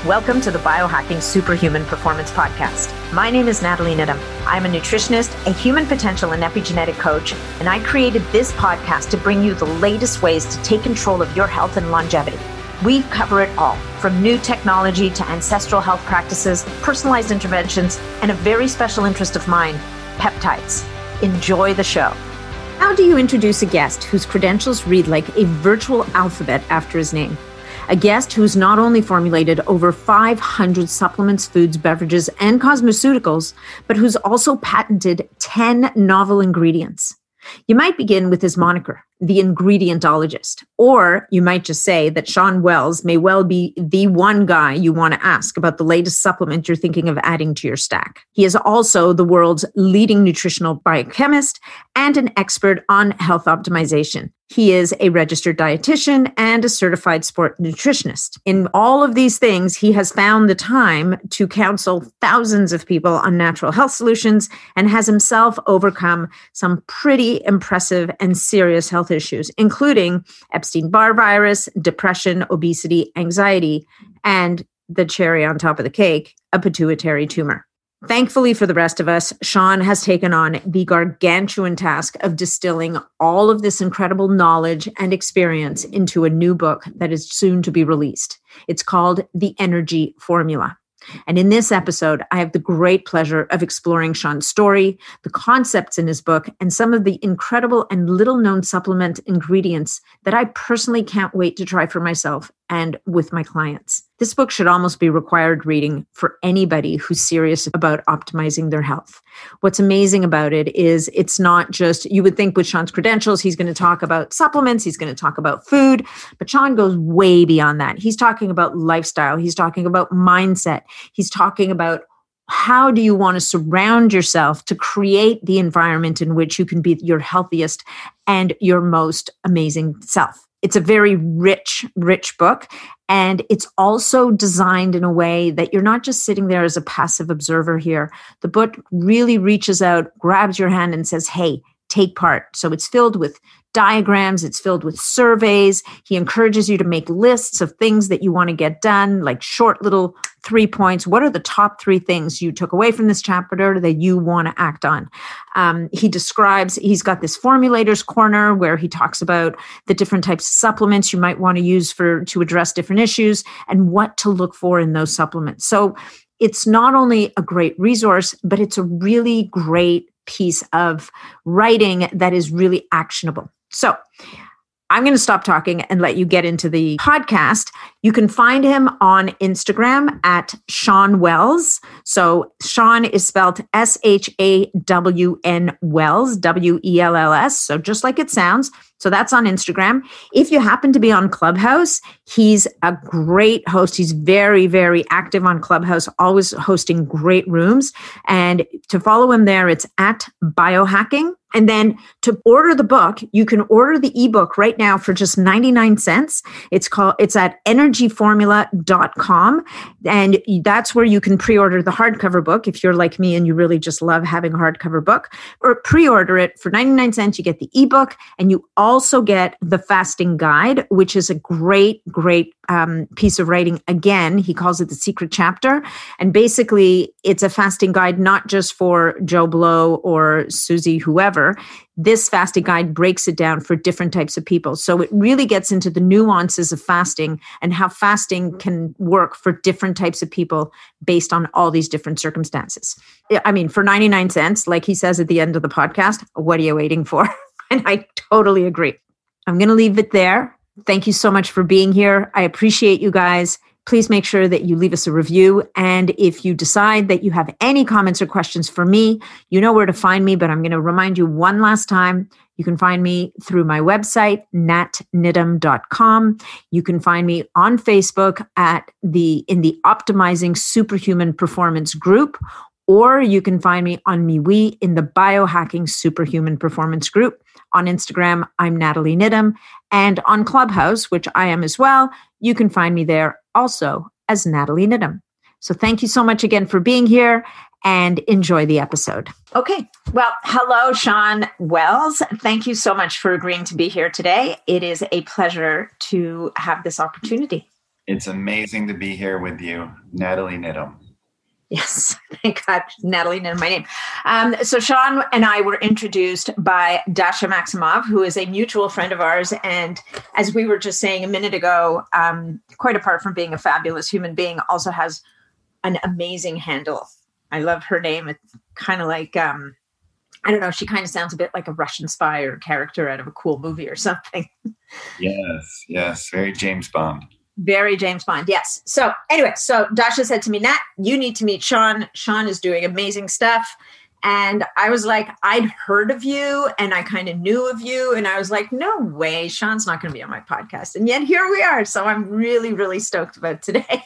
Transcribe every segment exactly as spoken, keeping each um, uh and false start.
Welcome to the Biohacking Superhuman Performance Podcast. My name is Natalie Needham. I'm a nutritionist, a human potential and epigenetic coach, and I created this podcast to bring you the latest ways to take control of your health and longevity. We cover it all, from new technology to ancestral health practices, personalized interventions, and a very special interest of mine, peptides. Enjoy the show. How do you introduce a guest whose credentials read like a virtual alphabet after his name? A guest who's not only formulated over five hundred supplements, foods, beverages, and cosmeceuticals, but who's also patented ten novel ingredients. You might begin with his moniker, the ingredientologist, or you might just say that Shawn Wells may well be the one guy you want to ask about the latest supplement you're thinking of adding to your stack. He is also the world's leading nutritional biochemist and an expert on health optimization. He is a registered dietitian and a certified sport nutritionist. In all of these things, he has found the time to counsel thousands of people on natural health solutions and has himself overcome some pretty impressive and serious health issues, including Epstein-Barr virus, depression, obesity, anxiety, and the cherry on top of the cake, a pituitary tumor. Thankfully for the rest of us, Shawn has taken on the gargantuan task of distilling all of this incredible knowledge and experience into a new book that is soon to be released. It's called The Energy Formula. And in this episode, I have the great pleasure of exploring Shawn's story, the concepts in his book, and some of the incredible and little-known supplement ingredients that I personally can't wait to try for myself and with my clients. This book should almost be required reading for anybody who's serious about optimizing their health. What's amazing about it is it's not just, you would think with Shawn's credentials, he's going to talk about supplements, he's going to talk about food, but Shawn goes way beyond that. He's talking about lifestyle, he's talking about mindset, he's talking about how do you want to surround yourself to create the environment in which you can be your healthiest and your most amazing self. It's a very rich, rich book. And it's also designed in a way that you're not just sitting there as a passive observer here. The book really reaches out, grabs your hand and says, hey, take part. So it's filled with diagrams. It's filled with surveys. He encourages you to make lists of things that you want to get done, like short little three points. What are the top three things you took away from this chapter that you want to act on? Um, he describes, he's got this formulators corner where he talks about the different types of supplements you might want to use for to address different issues and what to look for in those supplements. So it's not only a great resource, but it's a really great piece of writing that is really actionable. So I'm going to stop talking and let you get into the podcast. You can find him on Instagram at Shawn Wells. So Shawn is spelled S H A W N Wells, W E L L S. So just like it sounds. So that's on Instagram. If you happen to be on Clubhouse, he's a great host. He's very, very active on Clubhouse, always hosting great rooms. And to follow him there, it's at Biohacking. And then to order the book, you can order the ebook right now for just ninety-nine cents. It's called, it's at energy formula dot com. And that's where you can pre-order the hardcover book if you're like me and you really just love having a hardcover book. Or pre-order it for ninety-nine cents. You get the ebook and you also get the fasting guide, which is a great, great um, piece of writing. Again, he calls it the secret chapter. And basically, it's a fasting guide, not just for Joe Blow or Susie, whoever. This fasting guide breaks it down for different types of people. So it really gets into the nuances of fasting and how fasting can work for different types of people based on all these different circumstances. I mean, for ninety-nine cents, like he says at the end of the podcast, what are you waiting for? And I totally agree. I'm going to leave it there. Thank you so much for being here. I appreciate you guys. Please make sure that you leave us a review. And if you decide that you have any comments or questions for me, you know where to find me, but I'm going to remind you one last time. You can find me through my website, nat needham dot com. You can find me on Facebook at the in the Optimizing Superhuman Performance group, or you can find me on MeWe in the Biohacking Superhuman Performance group. On Instagram, I'm Natalie Needham. And on Clubhouse, which I am as well, you can find me there also as Natalie Needham. So thank you so much again for being here and enjoy the episode. Okay. Well, hello, Shawn Wells. Thank you so much for agreeing to be here today. It is a pleasure to have this opportunity. It's amazing to be here with you, Natalie Needham. Yes, thank God, Natalie Needham, my name. Um, so Sean and I were introduced by Dasha Maximov, who is a mutual friend of ours. And as we were just saying a minute ago, um, quite apart from being a fabulous human being, also has an amazing handle. I love her name. It's kind of like, um, I don't know, she kind of sounds a bit like a Russian spy or character out of a cool movie or something. Yes, yes, very James Bond. Very James Bond, yes. So anyway, so Dasha said to me, Nat, you need to meet Sean. Sean is doing amazing stuff. And I was like, I'd heard of you and I kind of knew of you. And I was like, no way, Sean's not going to be on my podcast. And yet here we are. So I'm really, really stoked about today.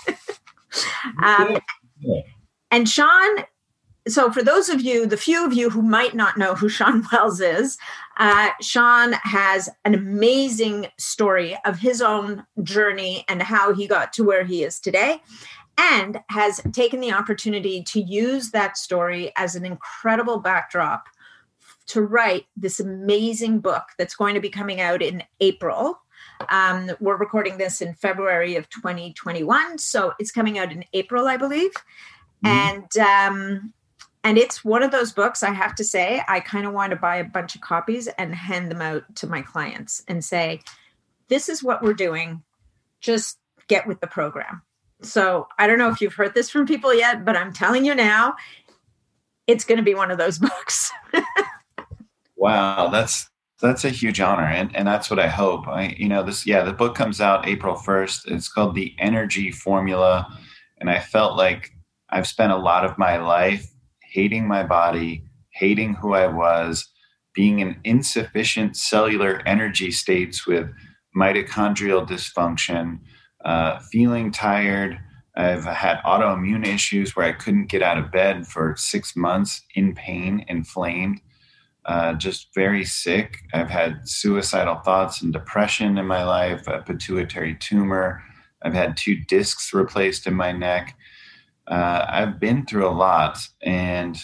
um, yeah. And Sean, so for those of you, the few of you who might not know who Sean Wells is, uh, Sean has an amazing story of his own journey and how he got to where he is today, and has taken the opportunity to use that story as an incredible backdrop to write this amazing book that's going to be coming out in April. Um, we're recording this in February of twenty twenty-one, so it's coming out in April, I believe. Mm-hmm. And um, And it's one of those books, I have to say, I kind of want to buy a bunch of copies and hand them out to my clients and say, this is what we're doing. Just get with the program. So I don't know if you've heard this from people yet, but I'm telling you now, it's going to be one of those books. Wow, that's that's a huge honor. And, and that's what I hope. I, you know, this, yeah, the book comes out April first. It's called The Energy Formula. And I felt like I've spent a lot of my life hating my body, hating who I was, being in insufficient cellular energy states with mitochondrial dysfunction, uh, feeling tired. I've had autoimmune issues where I couldn't get out of bed for six months in pain, inflamed, uh, just very sick. I've had suicidal thoughts and depression in my life, a pituitary tumor. I've had two discs replaced in my neck. Uh, I've been through a lot, and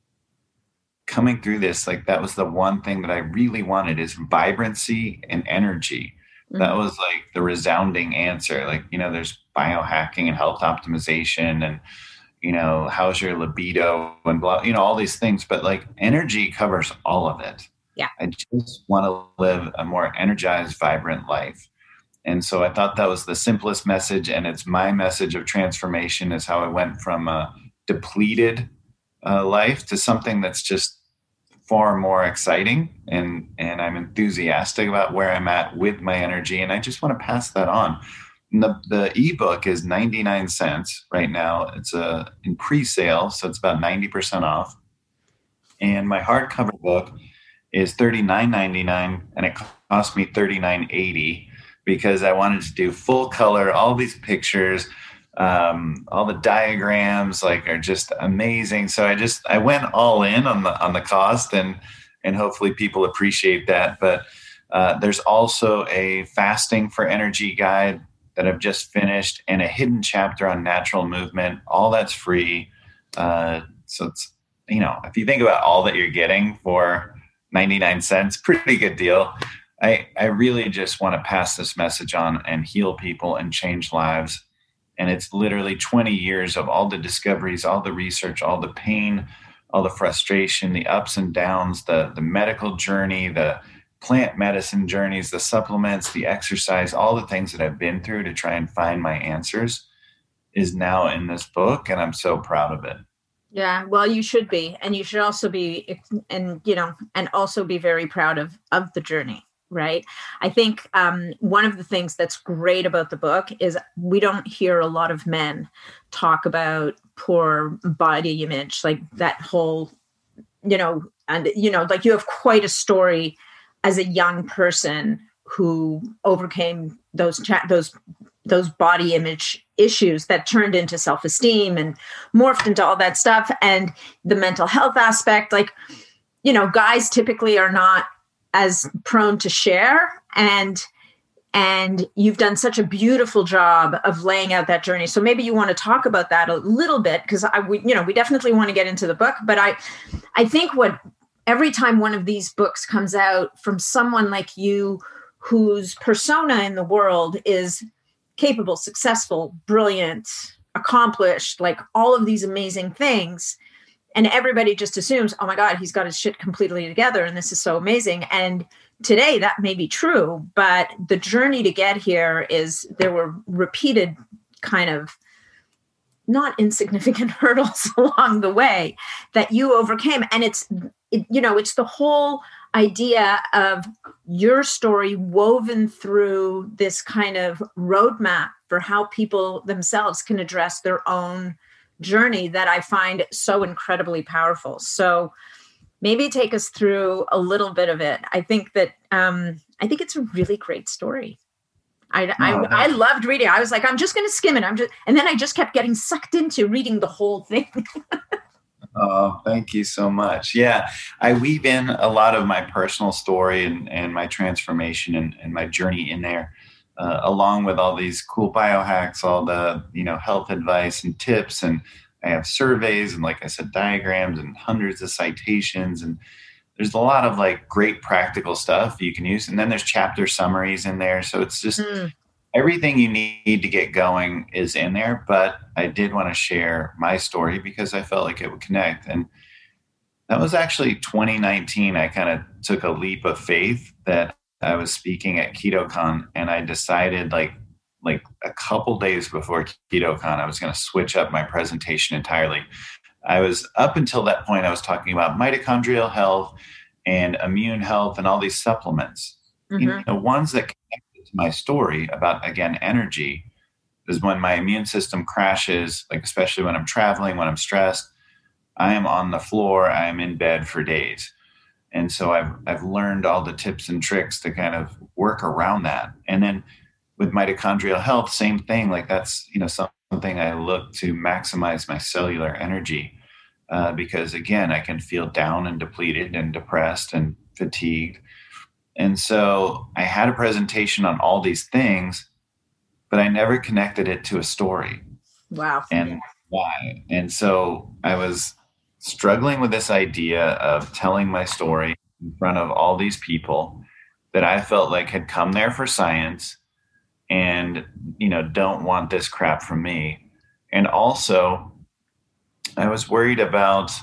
coming through this, like that was the one thing that I really wanted, is vibrancy and energy. Mm-hmm. That was like the resounding answer. Like, you know, there's biohacking and health optimization and, you know, how's your libido and blah, you know, all these things, but like energy covers all of it. Yeah. I just want to live a more energized, vibrant life. And so I thought that was the simplest message. And it's my message of transformation, is how I went from a depleted uh, life to something that's just far more exciting. And, and I'm enthusiastic about where I'm at with my energy. And I just want to pass that on. And the, the ebook is ninety-nine cents right now. It's a, in pre-sale, so it's about ninety percent off. And my hardcover book is thirty-nine ninety-nine, and it cost me thirty-nine eighty. Because I wanted to do full color, all these pictures, um, all the diagrams like are just amazing. So I just, I went all in on the, on the cost, and, and hopefully people appreciate that. But uh, there's also a fasting for energy guide that I've just finished, and a hidden chapter on natural movement. All that's free. Uh, so it's, you know, if you think about all that you're getting for ninety-nine cents, pretty good deal. I, I really just want to pass this message on and heal people and change lives. And it's literally twenty years of all the discoveries, all the research, all the pain, all the frustration, the ups and downs, the, the medical journey, the plant medicine journeys, the supplements, the exercise, all the things that I've been through to try and find my answers is now in this book. And I'm so proud of it. Yeah, well, you should be. And you should also be, and, you know, and also be very proud of, of the journey. Right. I think um, one of the things that's great about the book is we don't hear a lot of men talk about poor body image, like that whole, you know, and, you know, like you have quite a story as a young person who overcame those, cha- those, those body image issues that turned into self-esteem and morphed into all that stuff. And the mental health aspect, like, you know, guys typically are not as prone to share, and and you've done such a beautiful job of laying out that journey. So maybe you want to talk about that a little bit, because I we, you know, we definitely want to get into the book, but I I think what every time one of these books comes out from someone like you, whose persona in the world is capable, successful, brilliant, accomplished, like all of these amazing things. And everybody just assumes, oh my God, he's got his shit completely together and this is so amazing. And today that may be true, but the journey to get here is there were repeated kind of not insignificant hurdles along the way that you overcame. And it's, it, you know, it's the whole idea of your story woven through this kind of roadmap for how people themselves can address their own journey that I find so incredibly powerful. So maybe take us through a little bit of it. I think that, um, I think it's a really great story. I, no, I, I loved reading. I was like, I'm just going to skim it. I'm just, and then I just kept getting sucked into reading the whole thing. Oh, thank you so much. Yeah, I weave in a lot of my personal story and, and my transformation and, and my journey in there, uh, along with all these cool biohacks, all the, you know, health advice and tips. And I have surveys and, like I said, diagrams and hundreds of citations. And there's a lot of like great practical stuff you can use. And then there's chapter summaries in there. So it's just mm. everything you need to get going is in there. But I did want to share my story because I felt like it would connect. And that was actually twenty nineteen. I kind of took a leap of faith that I was speaking at KetoCon, and I decided like, like a couple days before KetoCon, I was going to switch up my presentation entirely. I was up until that point, I was talking about mitochondrial health and immune health and all these supplements. Mm-hmm. You know, ones that connected to my story about, again, energy is when my immune system crashes, like especially when I'm traveling, when I'm stressed, I am on the floor, I am in bed for days. And so I've I've learned all the tips and tricks to kind of work around that. And then with mitochondrial health, same thing. Like that's, you know, something I look to maximize my cellular energy uh, because again, I can feel down and depleted and depressed and fatigued. And so I had a presentation on all these things, but I never connected it to a story. Wow. And why? And so I was struggling with this idea of telling my story in front of all these people that I felt like had come there for science and, you know, don't want this crap from me. And also I was worried about,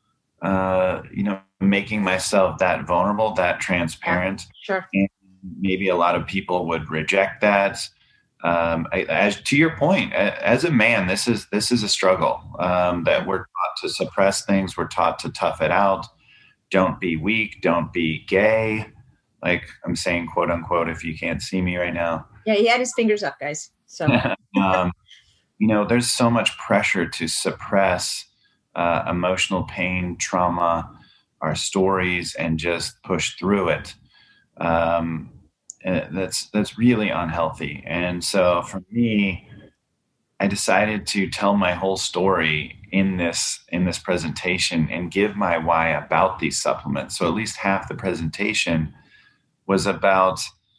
uh, you know, making myself that vulnerable, that transparent. Sure. And maybe a lot of people would reject that. Um, I, as to your point, as a man, this is this is a struggle um, that we're taught to suppress things. We're taught to tough it out. Don't be weak. Don't be gay. Like I'm saying, quote unquote, if you can't see me right now. Yeah, he had his fingers up, guys. So, um, you know, there's so much pressure to suppress uh, emotional pain, trauma, our stories, and just push through it. Um, That's that's really unhealthy. And so for me, I decided to tell my whole story in this in this presentation and give my why about these supplements. So at least half the presentation was about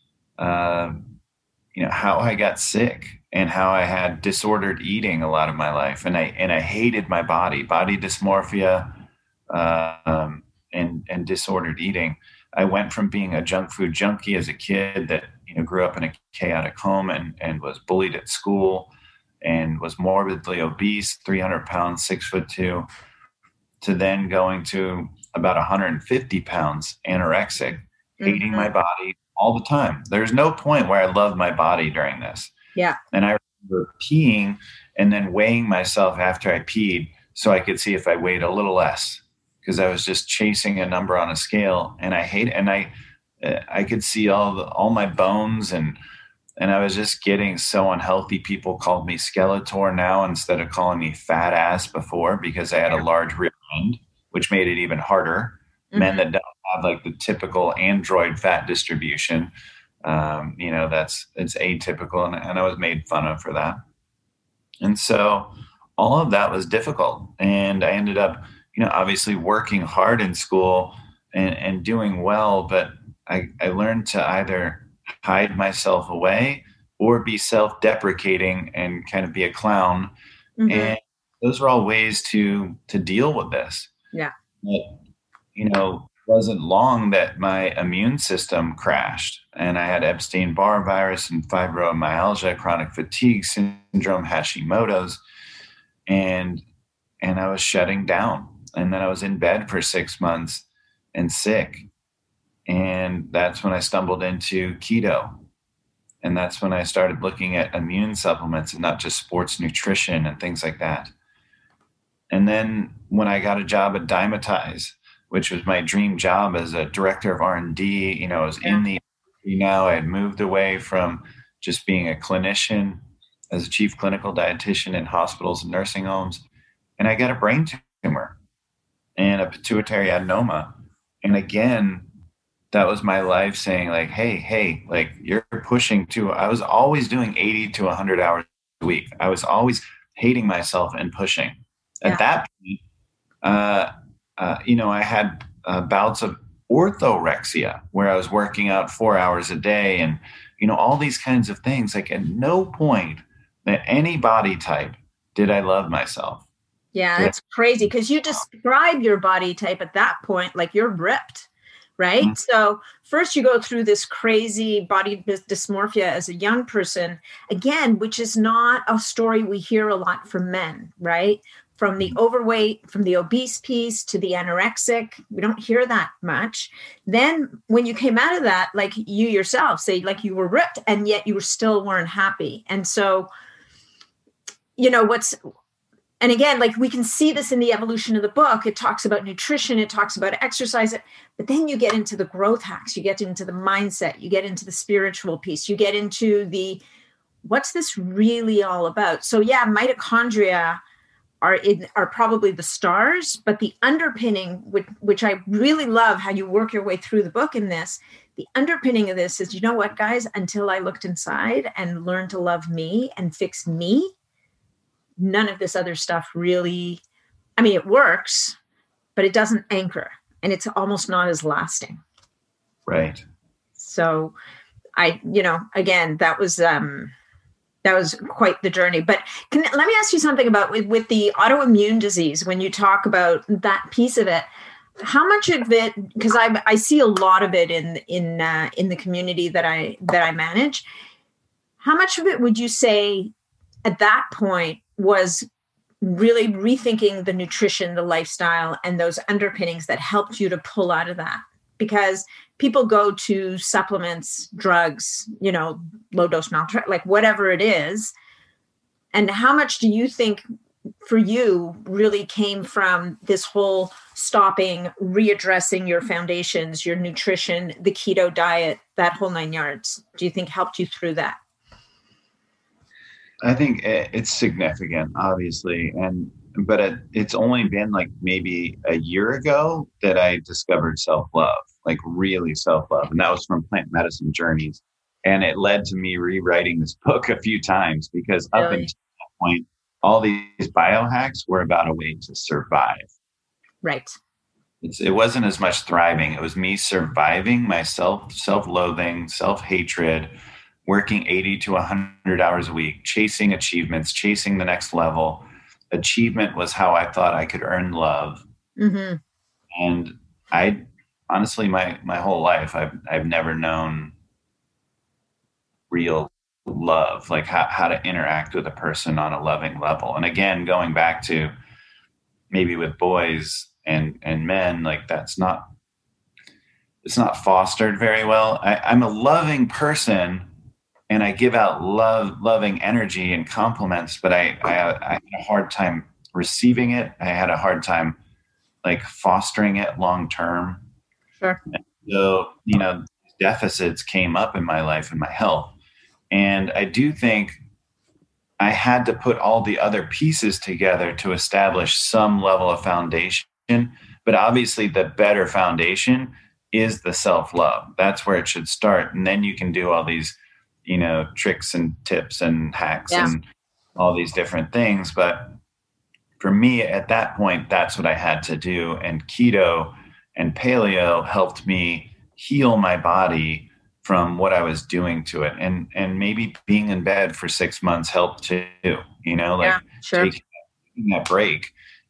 uh, you know how I got sick and how I had disordered eating a lot of my life, and I and I hated my body, body dysmorphia, uh, um, and and disordered eating. I went from being a junk food junkie as a kid that, you know, grew up in a chaotic home and, and was bullied at school and was morbidly obese, three hundred pounds, six foot two, to then going to about one hundred fifty pounds, anorexic, mm-hmm. hating my body all the time. There's no point where I loved my body during this. Yeah. And I remember peeing and then weighing myself after I peed so I could see if I weighed a little less, because I was just chasing a number on a scale, and I hate, and I, I could see all the, all my bones, and, and I was just getting so unhealthy. People called me Skeletor now instead of calling me fat ass before, because I had a large rear end, which made it even harder. Mm-hmm. Men that don't have like the typical android fat distribution, um, you know, that's, it's atypical. And, and I was made fun of for that. And so all of that was difficult. And I ended up, you know, obviously working hard in school and, and doing well, but I, I learned to either hide myself away or be self-deprecating and kind of be a clown. Mm-hmm. And those are all ways to, to deal with this. Yeah. But, you know, wasn't long that my immune system crashed, and I had Epstein-Barr virus and fibromyalgia, chronic fatigue syndrome, Hashimoto's, and and I was shutting down. And then I was in bed for six months and sick. And that's when I stumbled into keto. And that's when I started looking at immune supplements and not just sports nutrition and things like that. And then when I got a job at Dymatize, which was my dream job as a director of R and D, you know, I was in the now I had moved away from just being a clinician as a chief clinical dietitian in hospitals and nursing homes. And I got a brain tumor and a pituitary adenoma. And again, that was my life saying like, hey, hey, like you're pushing too. I was always doing eighty to one hundred hours a week. I was always hating myself and pushing. Yeah. At that point, uh, uh, you know, I had uh, bouts of orthorexia where I was working out four hours a day and, you know, all these kinds of things. Like at no point that any body type did I love myself. Yeah, that's crazy because you describe your body type at that point like you're ripped, right? Mm-hmm. So first you go through this crazy body dysmorphia as a young person, again, which is not a story we hear a lot from men, right? From the overweight, from the obese piece to the anorexic, we don't hear that much. Then when you came out of that, like you yourself say, like you were ripped and yet you were still weren't happy. And so, you know, what's, and again, like we can see this in the evolution of the book. It talks about nutrition, it talks about exercise, but then you get into the growth hacks, you get into the mindset, you get into the spiritual piece, you get into the, what's this really all about? So yeah, mitochondria are in, are probably the stars, but the underpinning, which, which I really love how you work your way through the book in this, the underpinning of this is, you know what, guys, until I looked inside and learned to love me and fix me, none of this other stuff really, I mean, it works, but it doesn't anchor and it's almost not as lasting. Right. So I, you know, again, that was, um, that was quite the journey, but can, let me ask you something about with, with the autoimmune disease, when you talk about that piece of it, how much of it, because I I see a lot of it in, in, uh, in the community that I, that I manage, how much of it would you say at that point was really rethinking the nutrition, the lifestyle, and those underpinnings that helped you to pull out of that? Because people go to supplements, drugs, you know, low dose naltrexone, like whatever it is. And how much do you think for you really came from this whole stopping, readdressing your foundations, your nutrition, the keto diet, that whole nine yards? Do you think helped you through that? I think it's significant, obviously. And, but it, it's only been like maybe a year ago that I discovered self-love, like really self-love. And that was from Plant Medicine Journeys. And it led to me rewriting this book a few times because really? Up until that point, all these biohacks were about a way to survive. Right. It's, it wasn't as much thriving. It was me surviving myself, self-loathing, self-hatred, working eighty to one hundred hours a week, chasing achievements, chasing the next level. Achievement was how I thought I could earn love. Mm-hmm. And I honestly, my, my whole life, I've, I've never known real love, like how, how to interact with a person on a loving level. And again, going back to maybe with boys and, and men, like that's not, it's not fostered very well. I, I'm a loving person, and I give out love, loving energy and compliments, but I, I, I had a hard time receiving it. I had a hard time like fostering it long term. Sure. And so, you know, deficits came up in my life and my health. And I do think I had to put all the other pieces together to establish some level of foundation. But obviously the better foundation is the self-love. That's where it should start. And then you can do all these, you know, tricks and tips and hacks yeah. and all these different things. But for me at that point, that's what I had to do. And keto and paleo helped me heal my body from what I was doing to it. And, and maybe being in bed for six months helped too, you know, like yeah, sure. taking that break,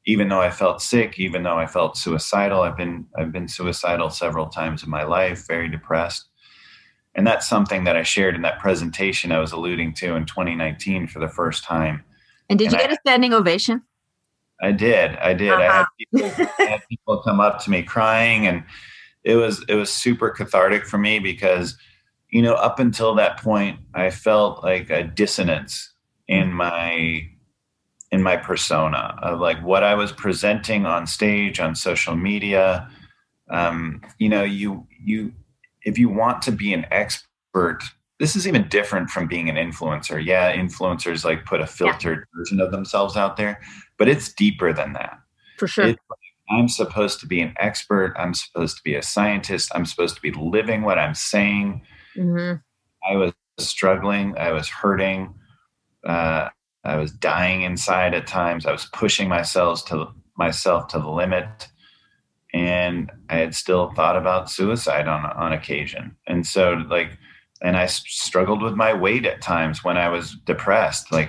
even though I felt sick, even though I felt suicidal. I've been I've been suicidal several times in my life, very depressed. And that's something that I shared in that presentation I was alluding to in twenty nineteen for the first time. And did and you get I, a standing ovation? I did. I did. Uh-huh. I had people, I had people come up to me crying, and it was it was super cathartic for me because, you know, up until that point, I felt like a dissonance in my in my persona of like what I was presenting on stage, on social media. Um, you know, you you if you want to be an expert, this is even different from being an influencer. Yeah, influencers like put a filtered yeah. version of themselves out there, but it's deeper than that. For sure. It's like, I'm supposed to be an expert. I'm supposed to be a scientist. I'm supposed to be living what I'm saying. Mm-hmm. I was struggling. I was hurting. Uh, I was dying inside at times. I was pushing myself to myself to the limit. And I had still thought about suicide on, on occasion. And so like, and I struggled with my weight at times when I was depressed. Like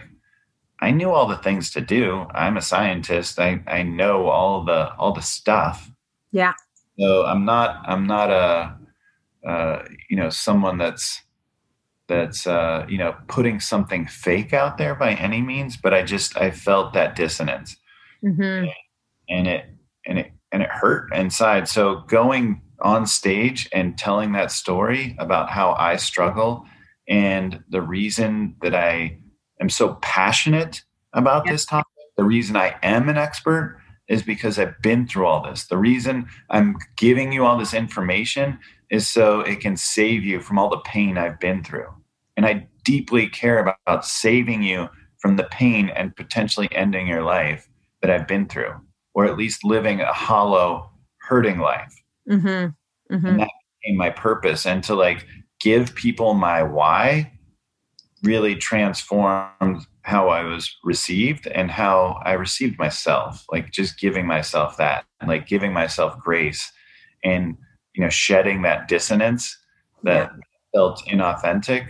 I knew all the things to do. I'm a scientist. I, I know all the, all the stuff. Yeah. So I'm not, I'm not a, uh, you know, someone that's, that's, uh, you know, putting something fake out there by any means, but I just, I felt that dissonance. Mm-hmm. and it, and it, and it hurt inside. So going on stage and telling that story about how I struggle and the reason that I am so passionate about yeah. this topic, the reason I am an expert is because I've been through all this. The reason I'm giving you all this information is so it can save you from all the pain I've been through. And I deeply care about saving you from the pain and potentially ending your life that I've been through, or at least living a hollow, hurting life. Mm-hmm. Mm-hmm. And that became my purpose. And to like give people my why really transformed how I was received and how I received myself. Like just giving myself that, like giving myself grace and, you know, shedding that dissonance that yeah. felt inauthentic,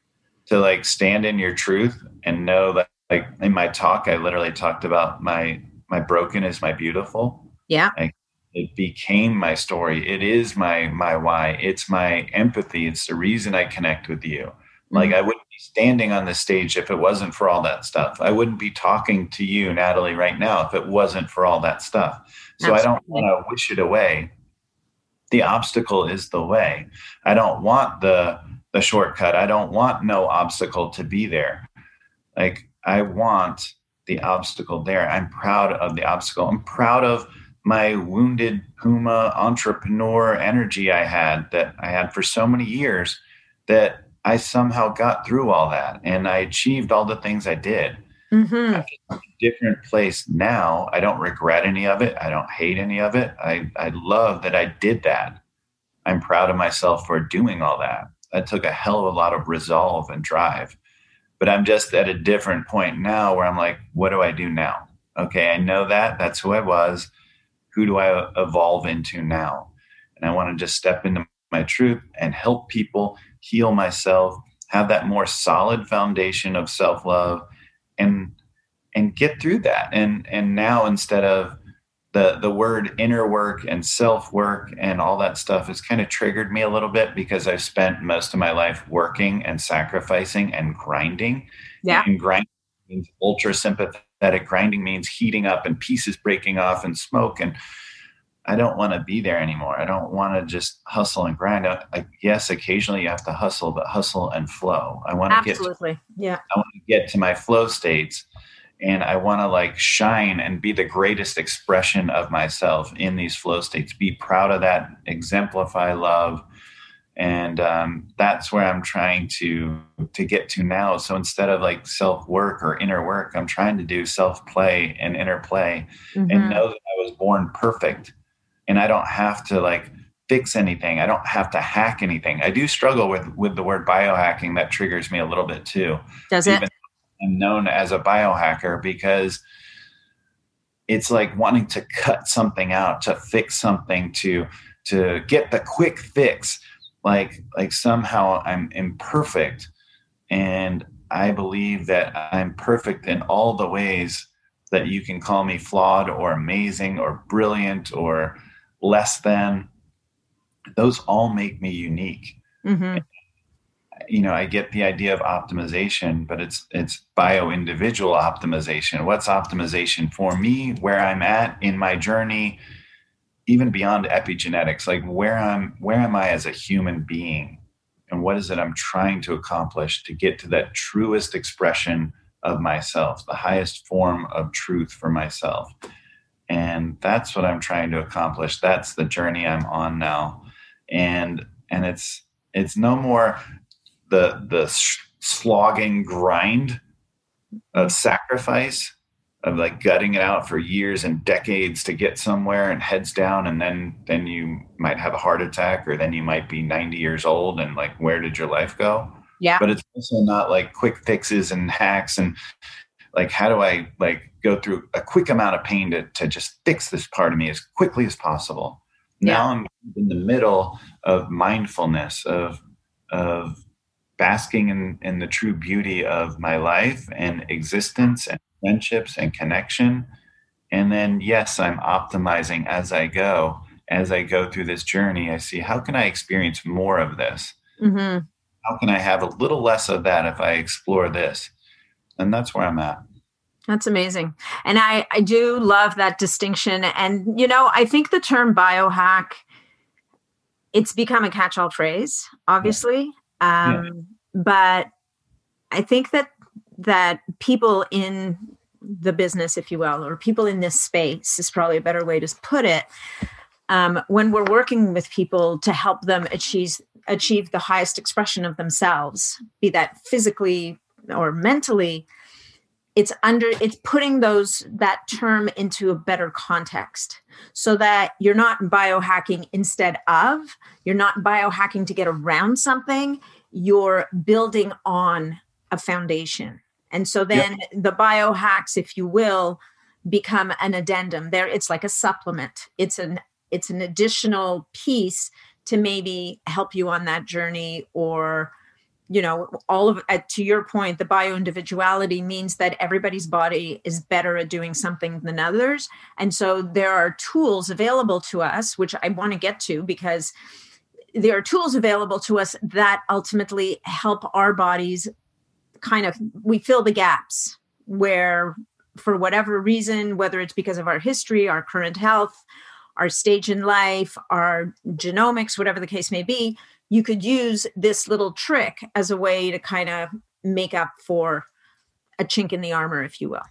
to like stand in your truth and know that, like in my talk, I literally talked about my, my broken is my beautiful. Yeah. Like, it became my story. It is my, my why. It's my empathy. It's the reason I connect with you. Mm-hmm. Like I wouldn't be standing on the stage if it wasn't for all that stuff. I wouldn't be talking to you, Natalie, right now if it wasn't for all that stuff. So Absolutely. I don't want to wish it away. The obstacle is the way. I don't want the, the shortcut. I don't want no obstacle to be there. Like I want the obstacle there. I'm proud of the obstacle. I'm proud of my wounded Puma entrepreneur energy I had that I had for so many years, that I somehow got through all that and I achieved all the things I did. Mm-hmm. I'm in a different place now. I don't regret any of it. I don't hate any of it. I, I love that I did that. I'm proud of myself for doing all that. That took a hell of a lot of resolve and drive. But I'm just at a different point now where I'm like, what do I do now? Okay, I know that. That's who I was. Who do I evolve into now? And I want to just step into my truth and help people heal myself, have that more solid foundation of self-love, and and get through that. And and now instead of the the word inner work and self-work and all that stuff has kind of triggered me a little bit because I've spent most of my life working and sacrificing and grinding. Yeah. And grinding means ultra sympathetic. Grinding means heating up and pieces breaking off and smoke. And I don't want to be there anymore. I don't want to just hustle and grind. I, I, yes, occasionally you have to hustle, but hustle and flow. I want to get Absolutely. Yeah. I want to get to my flow states, and I want to like shine and be the greatest expression of myself in these flow states. Be proud of that, exemplify love. And um, that's where I'm trying to to get to now. So instead of like self-work or inner work, I'm trying to do self-play and inner play, mm-hmm. and know that I was born perfect. And I don't have to like fix anything. I don't have to hack anything. I do struggle with, with the word biohacking. That triggers me a little bit too. Does it? Even I'm known as a biohacker because it's like wanting to cut something out, to fix something, to to get the quick fix. Like, like somehow I'm imperfect, and I believe that I'm perfect in all the ways that you can call me flawed or amazing or brilliant or less than. Those all make me unique. Mm-hmm. You know, I get the idea of optimization, but it's it's bio-individual optimization. What's optimization for me, where I'm at in my journey, even beyond epigenetics, like where I'm where am I as a human being, and what is it I'm trying to accomplish to get to that truest expression of myself, the highest form of truth for myself. And that's what I'm trying to accomplish. That's the journey I'm on now. And and it's it's no more the the slogging grind of sacrifice, of like gutting it out for years and decades to get somewhere and heads down, and then then you might have a heart attack, or then you might be ninety years old and like, where did your life go? Yeah. But it's also not like quick fixes and hacks and like, how do I like go through a quick amount of pain to to just fix this part of me as quickly as possible. Yeah. Now I'm in the middle of mindfulness, of of basking in, in the true beauty of my life and existence and friendships and connection. And then, yes, I'm optimizing as I go. As I go through this journey, I see, how can I experience more of this? Mm-hmm. How can I have a little less of that if I explore this? And that's where I'm at. That's amazing. And I, I do love that distinction. And, you know, I think the term biohack, it's become a catch-all phrase, obviously. Um, yeah. But I think that that people in the business, if you will, or people in this space is probably a better way to put it. Um, when we're working with people to help them achieve achieve the highest expression of themselves, be that physically or mentally, it's under it's putting those that term into a better context, so that you're not biohacking instead of, you're not biohacking to get around something. You're building on a foundation. And so then yep. the biohacks, if you will, become an addendum. There, it's like a supplement. It's an it's an additional piece to maybe help you on that journey, or, you know, all of uh, to your point, the bio-individuality means that everybody's body is better at doing something than others. And so there are tools available to us, which I want to get to, because there are tools available to us that ultimately help our bodies kind of, we fill the gaps where, for whatever reason, whether it's because of our history, our current health, our stage in life, our genomics, whatever the case may be, you could use this little trick as a way to kind of make up for a chink in the armor, if you will.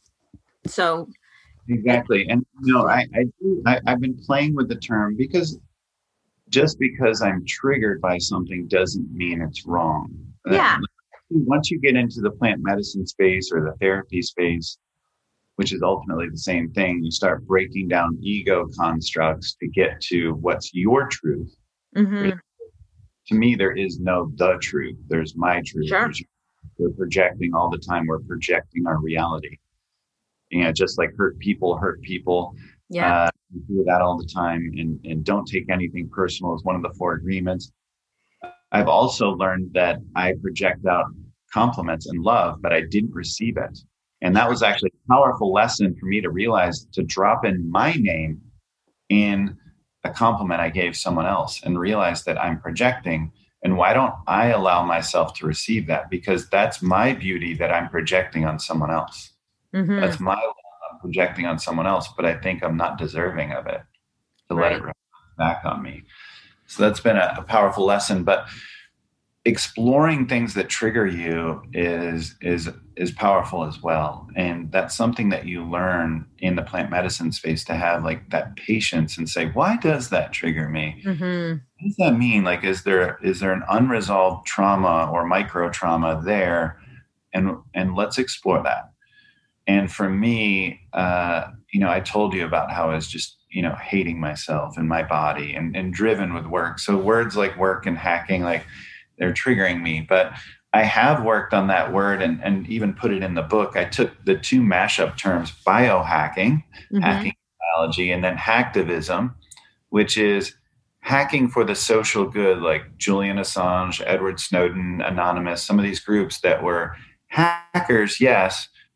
So. Exactly. And, you know, I, I, do, I I've been playing with the term, because just because I'm triggered by something doesn't mean it's wrong. Yeah. Once you get into the plant medicine space or the therapy space, which is ultimately the same thing, you start breaking down ego constructs to get to what's your truth. Mm-hmm. To me, there is no the truth. There's my truth. Sure. There's, we're projecting all the time. We're projecting our reality. You know, just like hurt people hurt people. Yeah. Uh, we do that all the time, and, and don't take anything personal is one of the four agreements. I've also learned that I project out compliments and love, but I didn't receive it. And that was actually a powerful lesson for me to realize, to drop in my name in a compliment I gave someone else, and realize that I'm projecting. And why don't I allow myself to receive that? Because that's my beauty that I'm projecting on someone else. Mm-hmm. That's my love I'm projecting on someone else, but I think I'm not deserving of it, to right. let it reflect back on me. So that's been a, a powerful lesson. But exploring things that trigger you is is is powerful as well. And that's something that you learn in the plant medicine space, to have like that patience and say, why does that trigger me? Mm-hmm. What does that mean? Like, is there is there an unresolved trauma or micro trauma there? And and let's explore that. And for me, uh, you know, I told you about how I was just, you know, hating myself and my body, and, and driven with work. So words like work and hacking, like, they're triggering me. But I have worked on that word, and, and even put it in the book. I took the two mashup terms, biohacking, mm-hmm. hacking biology, and then hacktivism, which is hacking for the social good, like Julian Assange, Edward Snowden, Anonymous, some of these groups that were hackers, yes,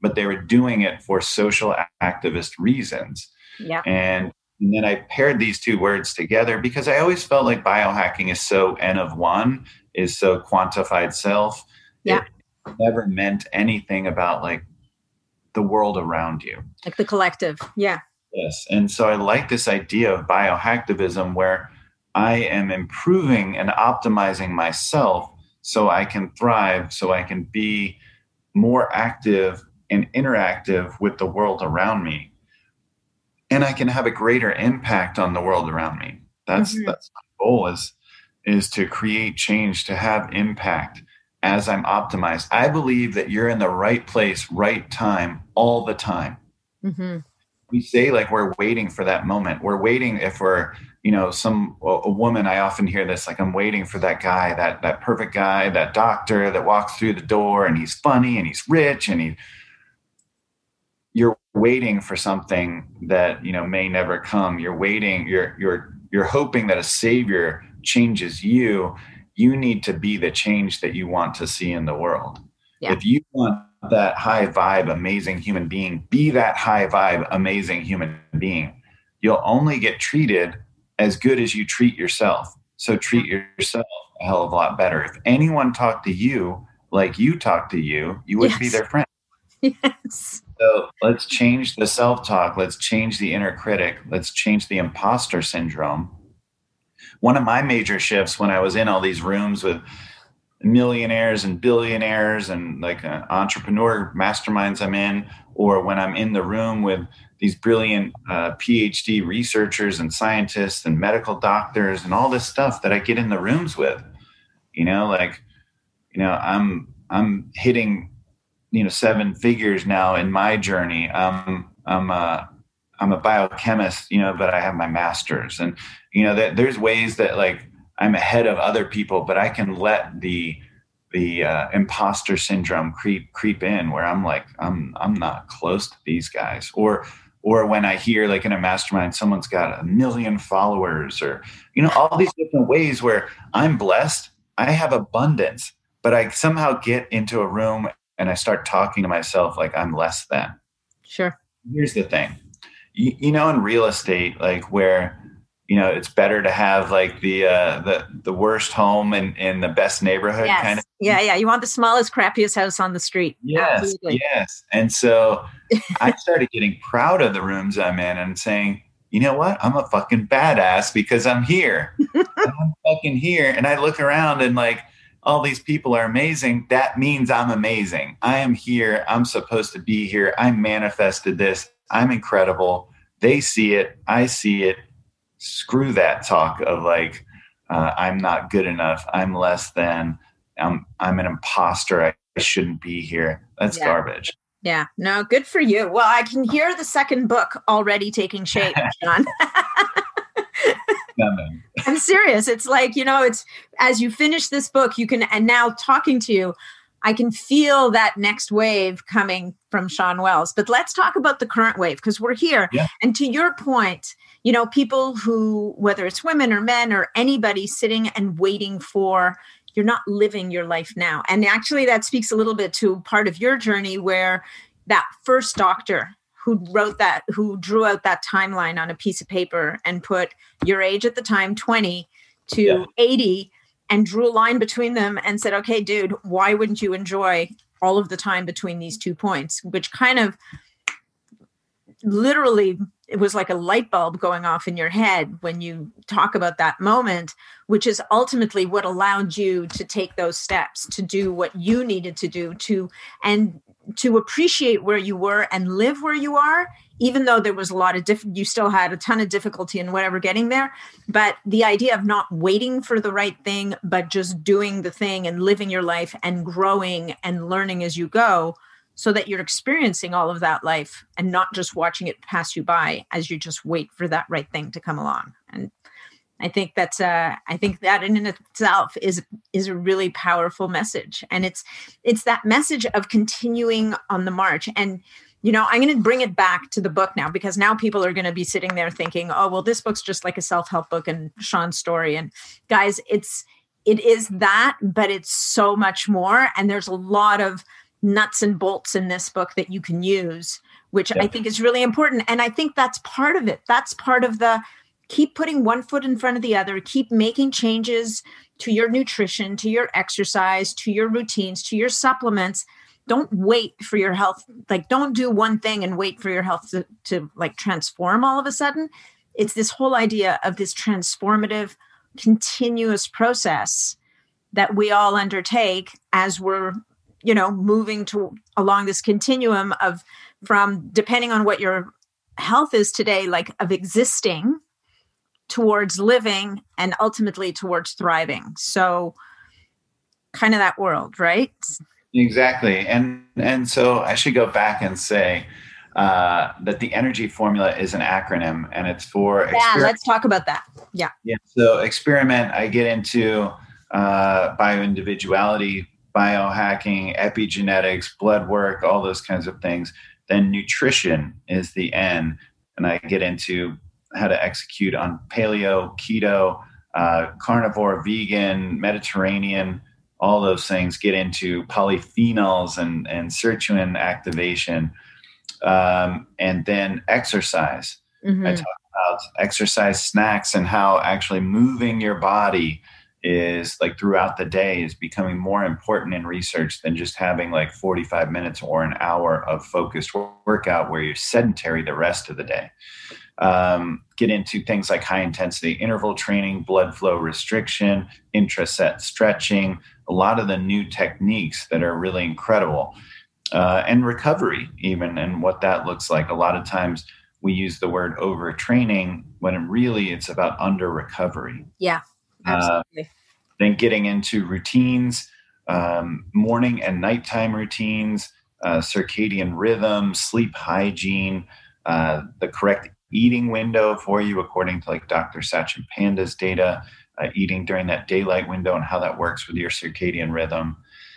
but they were doing it for social activist reasons. Yeah. And, and then I paired these two words together because I always felt like biohacking is so N of one, is so quantified self. Yeah. It never meant anything about like the world around you. Like the collective. Yeah. Yes. And so I like this idea of biohacktivism where I am improving and optimizing myself so I can thrive, so I can be more active and interactive with the world around me. And I can have a greater impact on the world around me. That's mm-hmm. that's my goal is, is to create change, to have impact as I'm optimized. I believe that you're in the right place, right time, all the time. Mm-hmm. We say like we're waiting for that moment. We're waiting if we're, you know, some a woman, I often hear this, like I'm waiting for that guy, that that perfect guy, that doctor that walks through the door and he's funny and he's rich and he you're waiting for something that, you know, may never come. You're waiting, you're you're you're hoping that a savior changes you. You need to be the change that you want to see in the world. Yeah. If you want that high vibe, amazing human being, be that high vibe, amazing human being. You'll only get treated as good as you treat yourself. So treat yourself a hell of a lot better. If anyone talked to you like you talk to you, you wouldn't yes. be their friend. Yes. So let's change the self-talk. Let's change the inner critic. Let's change the imposter syndrome. One of my major shifts when I was in all these rooms with millionaires and billionaires and like uh, entrepreneur masterminds I'm in, or when I'm in the room with these brilliant uh, P H D researchers and scientists and medical doctors and all this stuff that I get in the rooms with, you know, like, you know, I'm, I'm hitting, you know, seven figures now in my journey. Um, I'm a, I'm a biochemist, you know, but I have my master's and, you know, that there's ways that like, I'm ahead of other people, but I can let the the uh, imposter syndrome creep creep in where I'm like, I'm I'm not close to these guys. Or or when I hear like in a mastermind, someone's got a million followers or, you know, all these different ways where I'm blessed, I have abundance, but I somehow get into a room and I start talking to myself like I'm less than. Sure. Here's the thing. You, you know, in real estate, like where you know, it's better to have like the uh, the the worst home in, in the best neighborhood yes. kind of. Yeah, yeah. You want the smallest, crappiest house on the street. Yes, Absolutely. yes. And so I started getting proud of the rooms I'm in and saying, you know what? I'm a fucking badass because I'm here. I'm fucking here. And I look around and like all these people are amazing. That means I'm amazing. I am here. I'm supposed to be here. I manifested this. I'm incredible. They see it. I see it. Screw that talk of like, uh, I'm not good enough. I'm less than, I'm, I'm an imposter. I, I shouldn't be here. That's yeah. garbage. Yeah. No, good for you. Well, I can hear the second book already taking shape, Sean. I'm serious. It's like, you know, it's as you finish this book, you can, and now talking to you, I can feel that next wave coming from Shawn Wells. But let's talk about the current wave because we're here. Yeah. And to your point, you know, people who, whether it's women or men or anybody sitting and waiting for, you're not living your life now. And actually that speaks a little bit to part of your journey where that first doctor who wrote that, who drew out that timeline on a piece of paper and put your age at the time, twenty to yeah. eighty, and drew a line between them and said, okay, dude, why wouldn't you enjoy all of the time between these two points? Which kind of literally, it was like a light bulb going off in your head when you talk about that moment, which is ultimately what allowed you to take those steps, to do what you needed to do, to and to appreciate where you were and live where you are, even though there was a lot of diff- you still had a ton of difficulty in whatever getting there. But the idea of not waiting for the right thing, but just doing the thing and living your life and growing and learning as you go, so that you're experiencing all of that life and not just watching it pass you by as you just wait for that right thing to come along. And I think that's uh, I think that in itself is is a really powerful message. And it's it's that message of continuing on the march. And, you know, I'm going to bring it back to the book now, because now people are going to be sitting there thinking, oh, well, this book's just like a self-help book and Shawn's story. And guys, it's it is that, but it's so much more. And there's a lot of nuts and bolts in this book that you can use, which Yep. I think is really important. And I think that's part of it. That's part of the keep putting one foot in front of the other, keep making changes to your nutrition, to your exercise, to your routines, to your supplements. Don't wait for your health. Like, don't do one thing and wait for your health to, to like transform all of a sudden. It's this whole idea of this transformative, continuous process that we all undertake as we're, you know, moving to along this continuum of from, depending on what your health is today, like of existing towards living and ultimately towards thriving. So kind of that world, right? Exactly. And and so I should go back and say uh, that the energy formula is an acronym, and it's for Yeah, exper- let's talk about that. Yeah. Yeah. So experiment, I get into uh, bioindividuality, biohacking, epigenetics, blood work, all those kinds of things. Then nutrition is the N, and I get into how to execute on paleo, keto, uh, carnivore, vegan, Mediterranean, all those things. Get into polyphenols and, and sirtuin activation. Um, and then exercise. Mm-hmm. I talk about exercise snacks and how actually moving your body is like throughout the day is becoming more important in research than just having like forty-five minutes or an hour of focused workout where you're sedentary the rest of the day. Um, get into things like high intensity interval training, blood flow restriction, intraset stretching, a lot of the new techniques that are really incredible. Uh, and recovery even, and what that looks like. A lot of times we use the word overtraining when really it's about under recovery. Yeah, absolutely. Uh, then getting into routines, um, morning and nighttime routines, uh, circadian rhythm, sleep hygiene, uh, the correct eating window for you according to like Doctor Sachin Panda's data, uh, eating during that daylight window and how that works with your circadian rhythm.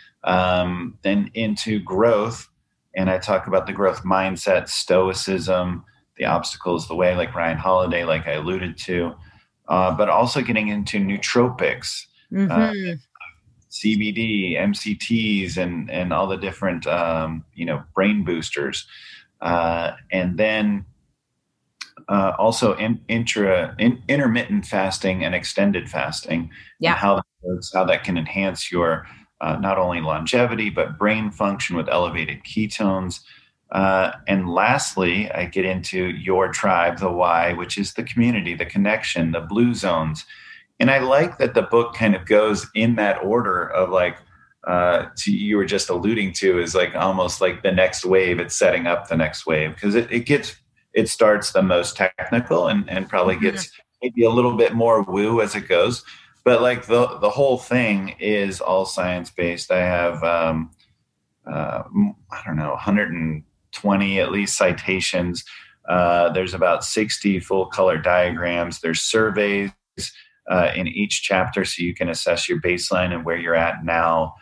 Um, then into growth, and I talk about the growth mindset, stoicism, the obstacle is the way, like Ryan Holiday, like I alluded to, uh, but also getting into nootropics, Mm-hmm. uh, C B D, M C Ts, and and all the different um, you know brain boosters, uh, and then uh, also in, intra in, intermittent fasting and extended fasting, Yeah. and how that works, how that can enhance your uh, not only longevity but brain function with elevated ketones. Uh, and lastly, I get into your tribe, the why, which is the community, the connection, the blue zones. And I like that the book kind of goes in that order of like, uh, to, you were just alluding to is like almost like the next wave. It's setting up the next wave because it, it gets, it starts the most technical and, and probably gets maybe a little bit more woo as it goes. But like the, the whole thing is all science-based. I have, um, uh, I don't know, one hundred twenty at least citations. Uh, there's about sixty full color diagrams. There's surveys uh, in each chapter so you can assess your baseline and where you're at now.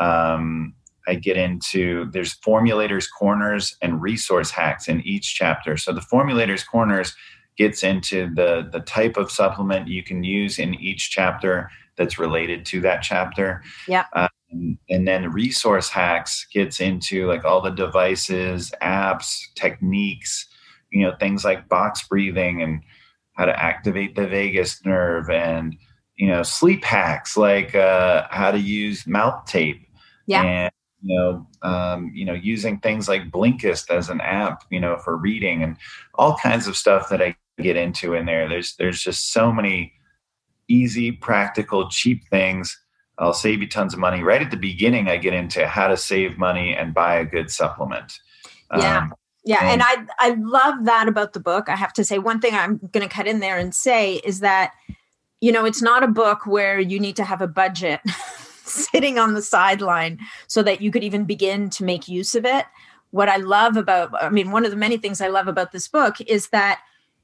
Um, I get into, there's formulators corners and resource hacks in each chapter. So the formulators corners gets into the, the type of supplement you can use in each chapter that's related to that chapter. Yeah. Uh, and, and then resource hacks gets into like all the devices, apps, techniques, you know, things like box breathing and how to activate the vagus nerve, and, you know, sleep hacks like uh, how to use mouth tape. Yeah. And, you know, um, you know, using things like Blinkist as an app, you know, for reading, and all kinds of stuff that I get into in there. There's, there's just so many easy, practical, cheap things. I'll save you tons of money. Right at the beginning, I get into how to save money and buy a good supplement. Yeah. Um, Yeah. and, And I, I love that about the book. I have to say one thing I'm going to cut in there and say is that, you know, it's not a book where you need to have a budget sitting on the sideline so that you could even begin to make use of it. What I love about, I mean, one of the many things I love about this book is that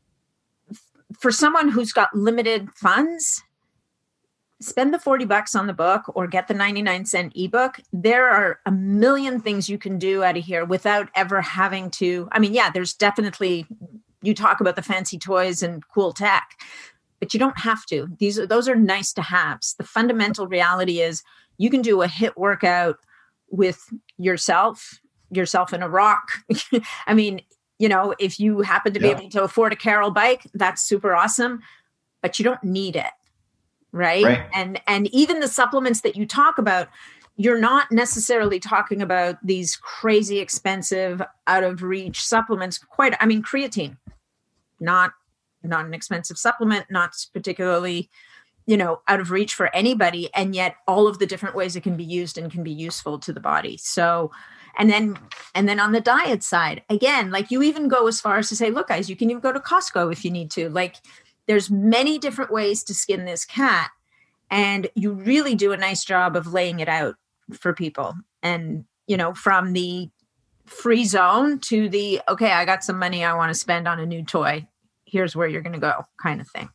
for someone who's got limited funds, spend the forty bucks on the book or get the ninety-nine cent ebook. There are a million things you can do out of here without ever having to, I mean, yeah, there's definitely, you talk about the fancy toys and cool tech, but you don't have to. These are, those are nice to haves. The fundamental reality is you can do a HIIT workout with yourself, yourself in a rock. I mean, you know, if you happen to be Yeah. able to afford a Carol bike, that's super awesome, but you don't need it. Right? Right. And, and even the supplements that you talk about, you're not necessarily talking about these crazy expensive out of reach supplements. Quite, I mean, creatine, not, not an expensive supplement, not particularly, you know, out of reach for anybody. And yet all of the different ways it can be used and can be useful to the body. So, and then, and then on the diet side, again, like you even go as far as to say, look, guys, you can even go to Costco if you need to. Like there's many different ways to skin this cat. And you really do a nice job of laying it out for people. And, you know, from the free zone to the, okay, I got some money I want to spend on a new toy. Here's where you're going to go kind of thing.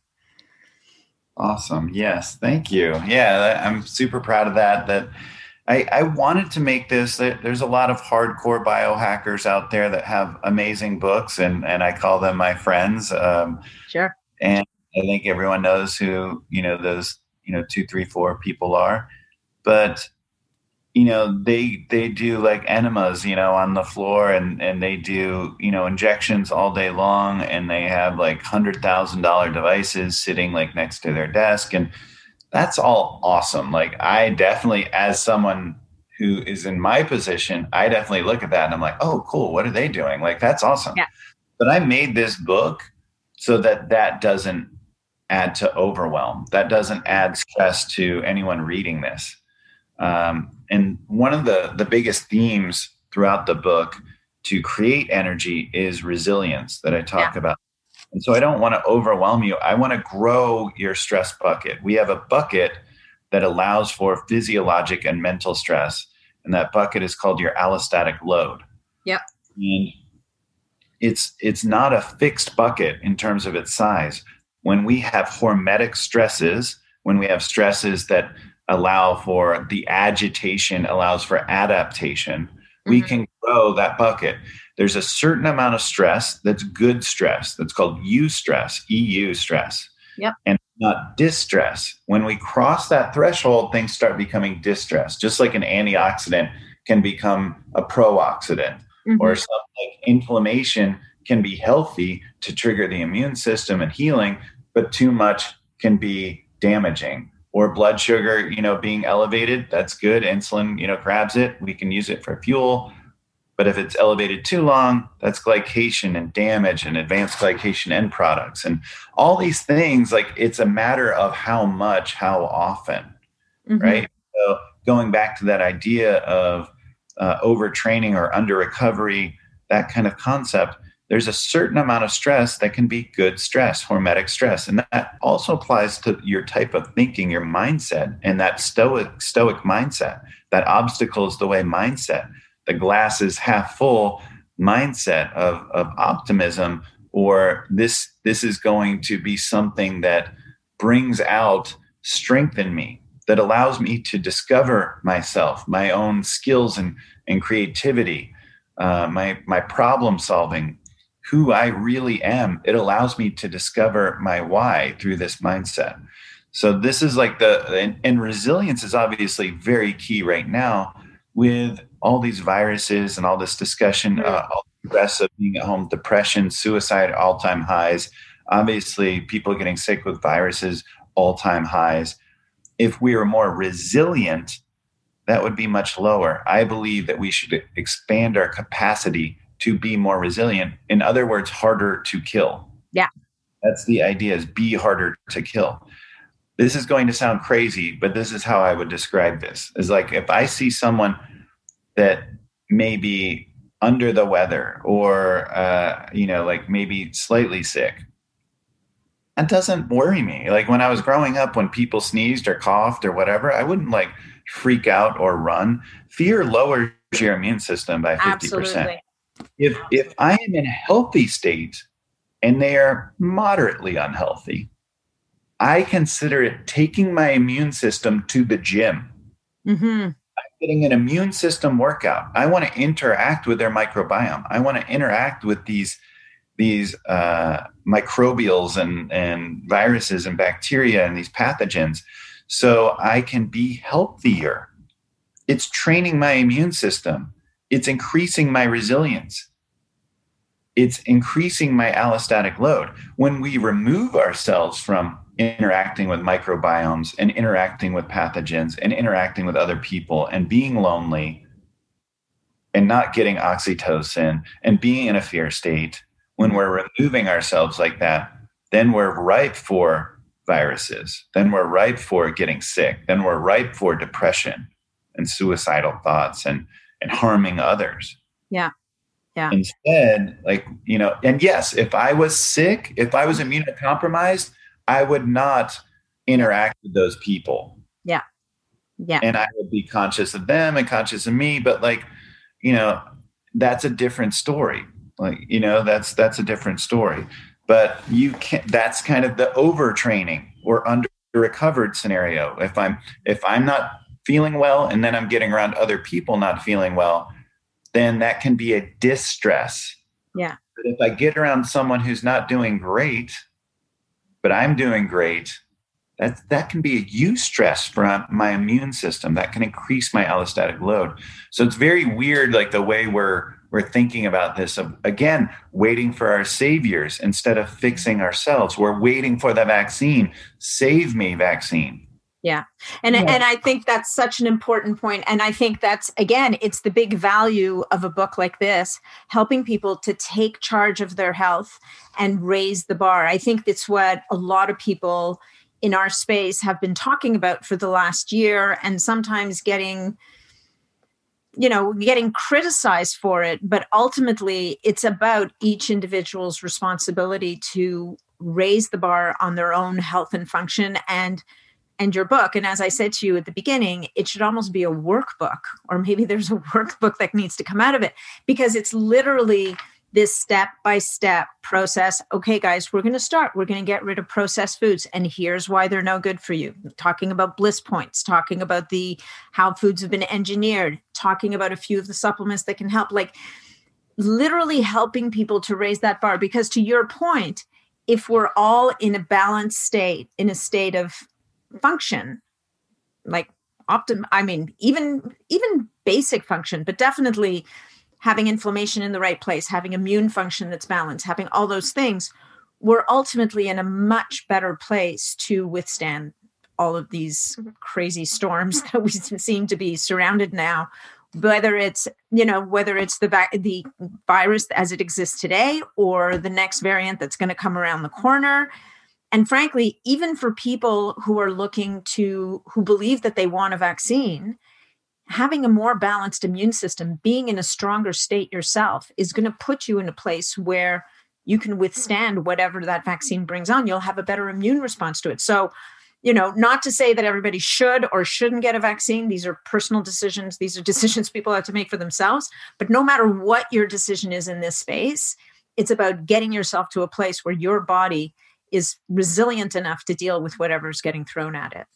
Awesome. Yes. Thank you. Yeah. I'm super proud of that. That I, I wanted to make this, there's a lot of hardcore biohackers out there that have amazing books, and, and I call them my friends. Um, Sure. And I think everyone knows who, you know, those, you know, two, three, four people are, but, you know, they, they do like enemas, you know, on the floor, and, and they do, you know, injections all day long, and they have like hundred thousand dollar devices sitting like next to their desk. And that's all awesome. Like I definitely, as someone who is in my position, I definitely look at that and I'm like, oh, cool. What are they doing? Like, that's awesome. Yeah. But I made this book so that that doesn't add to overwhelm. That doesn't add stress to anyone reading this. Um, and one of the, the biggest themes throughout the book to create energy is resilience that I talk Yeah. about. And so I don't want to overwhelm you. I want to grow your stress bucket. We have a bucket that allows for physiologic and mental stress. And that bucket is called your allostatic load. Yep. And it's, it's not a fixed bucket in terms of its size. When we have hormetic stresses, when we have stresses that allow for the agitation, allows for adaptation, mm-hmm. we can grow that bucket. There's a certain amount of stress that's good stress. That's called eustress, E U stress. Yep. And not distress. When we cross that threshold, things start becoming distress, just like an antioxidant can become a pro-oxidant, mm-hmm. or something like inflammation can be healthy to trigger the immune system and healing, but too much can be damaging. Or blood sugar, you know, being elevated, that's good. Insulin, you know, grabs it. We can use it for fuel. But if it's elevated too long, that's glycation and damage and advanced glycation end products. And all these things, like it's a matter of how much, how often, mm-hmm. right? So going back to that idea of uh, overtraining or under recovery, that kind of concept, there's a certain amount of stress that can be good stress, hormetic stress. And that also applies to your type of thinking, your mindset, and that stoic, stoic mindset, that obstacle is the way mindset, the glass is half full mindset of, of optimism, or this, this is going to be something that brings out strength in me, that allows me to discover myself, my own skills and, and creativity, uh, my, my problem solving, who I really am. It allows me to discover my why through this mindset. So this is like the, and, and resilience is obviously very key right now with all these viruses and all this discussion, uh, all the stress of being at home, depression, suicide, all-time highs. Obviously, people getting sick with viruses, all-time highs. If we were more resilient, that would be much lower. I believe that we should expand our capacity to be more resilient. In other words, harder to kill. Yeah. That's the idea, is be harder to kill. This is going to sound crazy, but this is how I would describe this. Is like if I see someone that may be under the weather or, uh, you know, like maybe slightly sick, that doesn't worry me. Like when I was growing up, when people sneezed or coughed or whatever, I wouldn't like freak out or run. Fear lowers your immune system by fifty percent. Absolutely. If if I am in a healthy state and they are moderately unhealthy, I consider it taking my immune system to the gym. Mm-hmm. I'm getting an immune system workout. I want to interact with their microbiome. I want to interact with these these uh, microbials and, and viruses and bacteria and these pathogens so I can be healthier. it's training my immune system. It's increasing my resilience. It's increasing my allostatic load. When we remove ourselves from interacting with microbiomes and interacting with pathogens and interacting with other people and being lonely and not getting oxytocin and being in a fear state, when we're removing ourselves like that, then we're ripe for viruses. Then we're ripe for getting sick. Then we're ripe for depression and suicidal thoughts and, and harming others. Yeah. Yeah. Instead, like, you know, and yes, if I was sick, if I was immunocompromised, I would not interact with those people. Yeah. Yeah. And I would be conscious of them and conscious of me. But like, you know, that's a different story. Like, you know, that's, that's a different story. But you can't, that's kind of the overtraining or under recovered scenario. If I'm, if I'm not feeling well and then I'm getting around other people not feeling well, then that can be a distress. Yeah. But if I get around someone who's not doing great, but I'm doing great, that, that can be a eustress for my immune system. That can increase my allostatic load. So it's very weird, like the way we're, we're thinking about this of, again, waiting for our saviors instead of fixing ourselves. We're waiting for the vaccine. Save me, vaccine. Yeah. And, yeah. and I think that's such an important point. And I think that's, again, it's the big value of a book like this, helping people to take charge of their health and raise the bar. I think that's what a lot of people in our space have been talking about for the last year, and sometimes getting, you know, getting criticized for it. But ultimately, it's about each individual's responsibility to raise the bar on their own health and function. And And your book, and as I said to you at the beginning, it should almost be a workbook, or maybe there's a workbook that needs to come out of it, because it's literally this step-by-step process. Okay, guys, we're going to start. We're going to get rid of processed foods, and here's why they're no good for you. Talking about bliss points, talking about the how foods have been engineered, talking about a few of the supplements that can help, like literally helping people to raise that bar. Because to your point, if we're all in a balanced state, in a state of function, like optim I mean, even even basic function, but definitely having inflammation in the right place, having immune function that's balanced, having all those things, we're ultimately in a much better place to withstand all of these crazy storms that we seem to be surrounded now, whether it's, you know, whether it's the va- the virus as it exists today or the next variant that's going to come around the corner. And frankly, even for people who are looking to, who believe that they want a vaccine, having a more balanced immune system, being in a stronger state yourself, is going to put you in a place where you can withstand whatever that vaccine brings on. You'll have a better immune response to it. So, you know, not to say that everybody should or shouldn't get a vaccine. These are personal decisions. These are decisions people have to make for themselves. But no matter what your decision is in this space, it's about getting yourself to a place where your body is resilient enough to deal with whatever's getting thrown at it.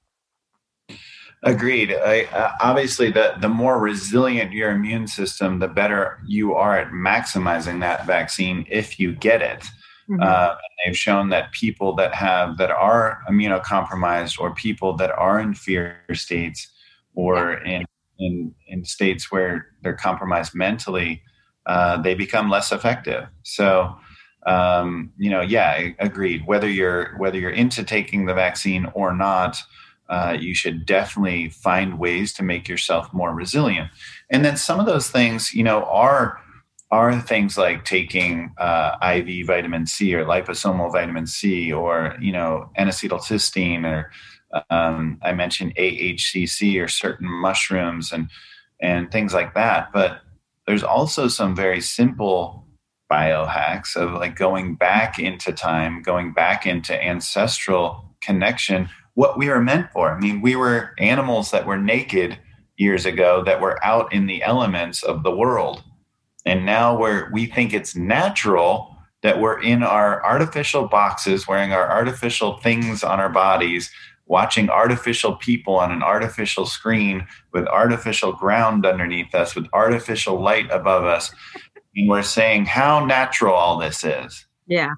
Agreed. I, uh, obviously, the, the more resilient your immune system, the better you are at maximizing that vaccine if you get it. Mm-hmm. Uh, they've shown that people that have that are immunocompromised, or people that are in fear states, or yeah. in, in in states where they're compromised mentally, uh, they become less effective. So, um, you know, yeah, agreed. Whether you're whether you're into taking the vaccine or not, Uh, you should definitely find ways to make yourself more resilient. And then some of those things, you know, are are things like taking uh, I V vitamin C or liposomal vitamin C, or, you know, N-acetylcysteine, or um, I mentioned A H C C, or certain mushrooms and and things like that. But there's also some very simple biohacks of like going back into time, going back into ancestral connection, what we were meant for. I mean, we were animals that were naked years ago, that were out in the elements of the world. And now we're, we think it's natural that we're in our artificial boxes, wearing our artificial things on our bodies, watching artificial people on an artificial screen with artificial ground underneath us, with artificial light above us. And we're saying how natural all this is. Yeah.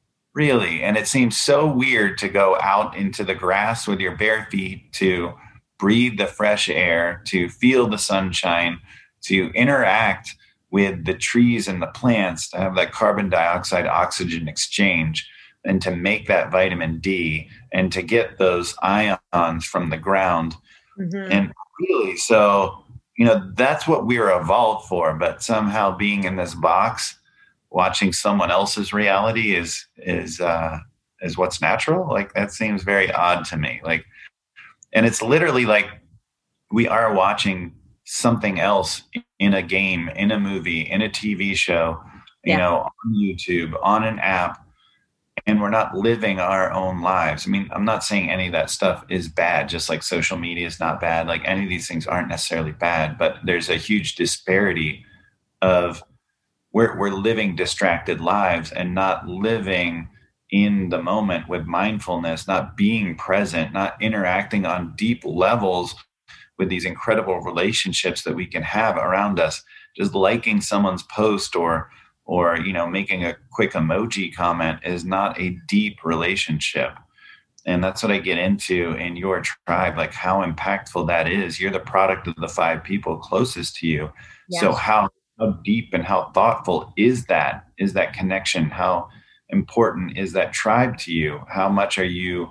Really. And it seems so weird to go out into the grass with your bare feet, to breathe the fresh air, to feel the sunshine, to interact with the trees and the plants, to have that carbon dioxide oxygen exchange, and to make that vitamin D, and to get those ions from the ground. Mm-hmm. And really, so, you know, that's what we were evolved for. But somehow being in this box, watching someone else's reality is, is, uh, is what's natural. Like, that seems very odd to me. Like, and it's literally like we are watching something else in a game, in a movie, in a T V show, you yeah. know, on YouTube, on an app, and we're not living our own lives. I mean, I'm not saying any of that stuff is bad, just like social media is not bad. Like, any of these things aren't necessarily bad, but there's a huge disparity of we're, we're living distracted lives and not living in the moment with mindfulness, not being present, not interacting on deep levels with these incredible relationships that we can have around us. Just liking someone's post or, or, you know, making a quick emoji comment is not a deep relationship. And that's what I get into in your tribe, like how impactful that is. You're the product of the five people closest to you. Yes. So how, how deep and how thoughtful is that, is that connection? How important is that tribe to you? How much are you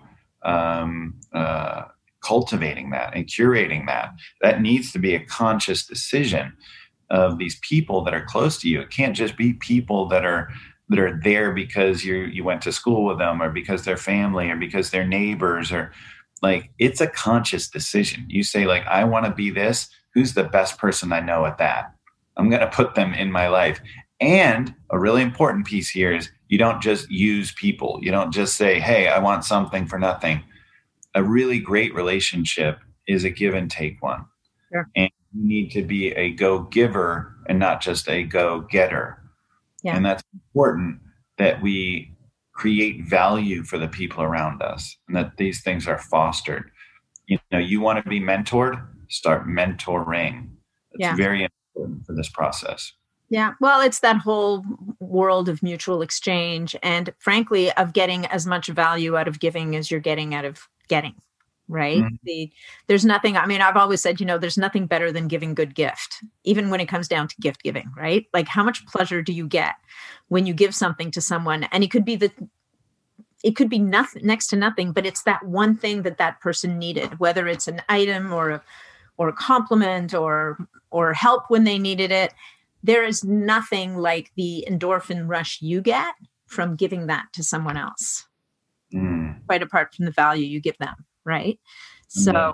um, uh, cultivating that and curating that? That needs to be a conscious decision of these people that are close to you. It can't just be people that are that are there because you you went to school with them, or because they're family, or because they're neighbors, or like, it's a conscious decision. You say, like, I want to be this. Who's the best person I know at that? I'm going to put them in my life. And a really important piece here is you don't just use people. You don't just say, hey, I want something for nothing. A really great relationship is a give and take one. Sure. And you need to be a go-giver and not just a go-getter. Yeah. And that's important, that we create value for the people around us and that these things are fostered. You know, you want to be mentored, start mentoring. It's yeah. very important for this process. Yeah. Well, it's that whole world of mutual exchange and, frankly, of getting as much value out of giving as you're getting out of getting, right? Mm-hmm. The, there's nothing, I mean, I've always said, you know, there's nothing better than giving good gift, even when it comes down to gift giving, right? Like, how much pleasure do you get when you give something to someone? And it could be the, it could be nothing, next to nothing, but it's that one thing that that person needed, whether it's an item or a, or a compliment or, or help when they needed it. There is nothing like the endorphin rush you get from giving that to someone else, mm. quite apart from the value you give them, right? So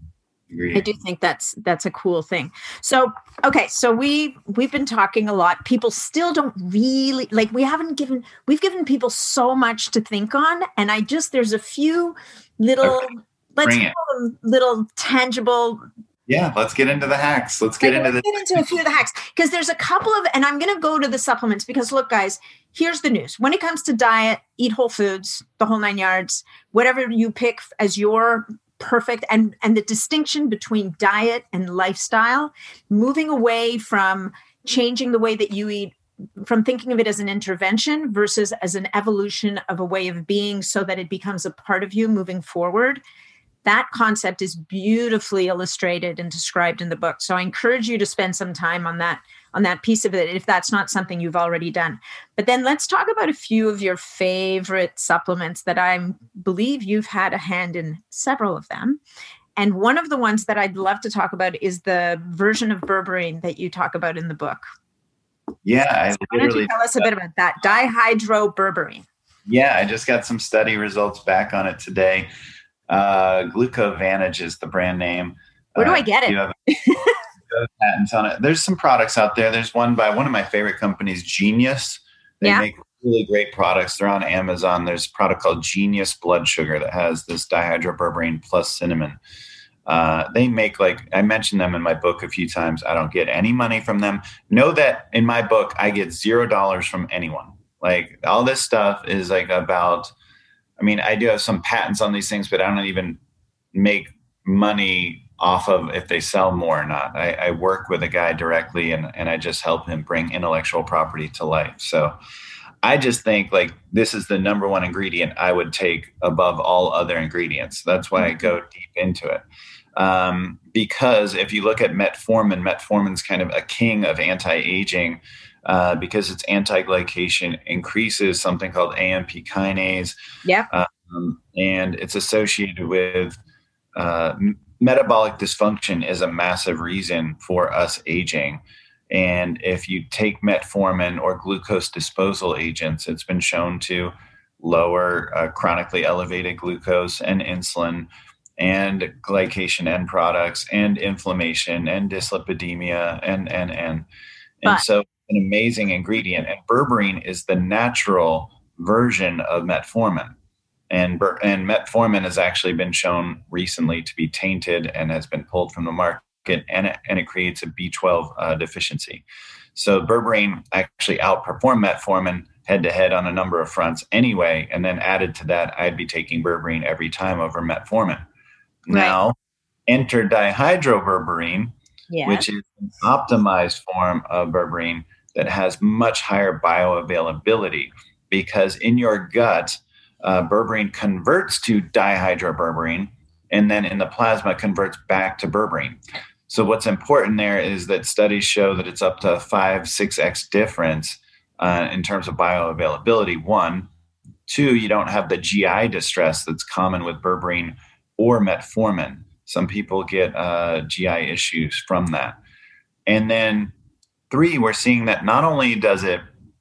I do think that's that's a cool thing. So, okay, so we, we've been talking a lot. People still don't really, like, we haven't given, we've given people so much to think on. And I just, there's a few little, okay. let's call them little tangible. Yeah, let's get into the hacks. Let's get like, into let's the- get into a few of the hacks, because there's a couple of, and I'm going to go to the supplements because, look, guys, here's the news. When it comes to diet, eat whole foods, the whole nine yards, whatever you pick as your perfect, and, and the distinction between diet and lifestyle, moving away from changing the way that you eat, from thinking of it as an intervention versus as an evolution of a way of being so that it becomes a part of you moving forward. That concept is beautifully illustrated and described in the book. So I encourage you to spend some time on that, on that piece of it, if that's not something you've already done. But then let's talk about a few of your favorite supplements that I believe you've had a hand in several of them. And one of the ones that I'd love to talk about is the version of berberine that you talk about in the book. Yeah. I so why don't you tell us a bit about that? Dihydroberberine. Yeah, I just got some study results back on it today. Uh, Glucovantage is the brand name. Where do uh, I get it? You have, you have patents on it. There's some products out there. There's one by one of my favorite companies, Genius. They yeah. make really great products. They're on Amazon. There's a product called Genius Blood Sugar that has this dihydroberberine plus cinnamon. Uh, they make, like, I mentioned them in my book a few times. I don't get any money from them. Know that in my book, I get zero dollars from anyone. Like, all this stuff is like about, I mean, I do have some patents on these things, but I don't even make money off of if they sell more or not. I, I work with a guy directly and, and I just help him bring intellectual property to life. So I just think like this is the number one ingredient I would take above all other ingredients. That's why I go deep into it. Um, because if you look at metformin, metformin's kind of a king of anti-aging uh, because it's anti-glycation, increases something called A M P kinase. Yeah. Um, and it's associated with uh, m- metabolic dysfunction is a massive reason for us aging. And if you take metformin or glucose disposal agents, it's been shown to lower uh, chronically elevated glucose and insulin and glycation end products and inflammation and dyslipidemia and, and, and, and But, so an amazing ingredient. And berberine is the natural version of metformin. And, ber- and metformin has actually been shown recently to be tainted and has been pulled from the market. And it, and it creates a B twelve uh, deficiency. So berberine actually outperformed metformin head to head on a number of fronts anyway. And then added to that, I'd be taking berberine every time over metformin. Right. Now, enter dihydroberberine, yes. which is an optimized form of berberine that has much higher bioavailability because in your gut, uh, berberine converts to dihydroberberine and then in the plasma converts back to berberine. So what's important there is that studies show that it's up to five, six X difference uh, in terms of bioavailability. One, two, you don't have the G I distress that's common with berberine or metformin. Some people get uh, G I issues from that. And then three, we're seeing that not only does it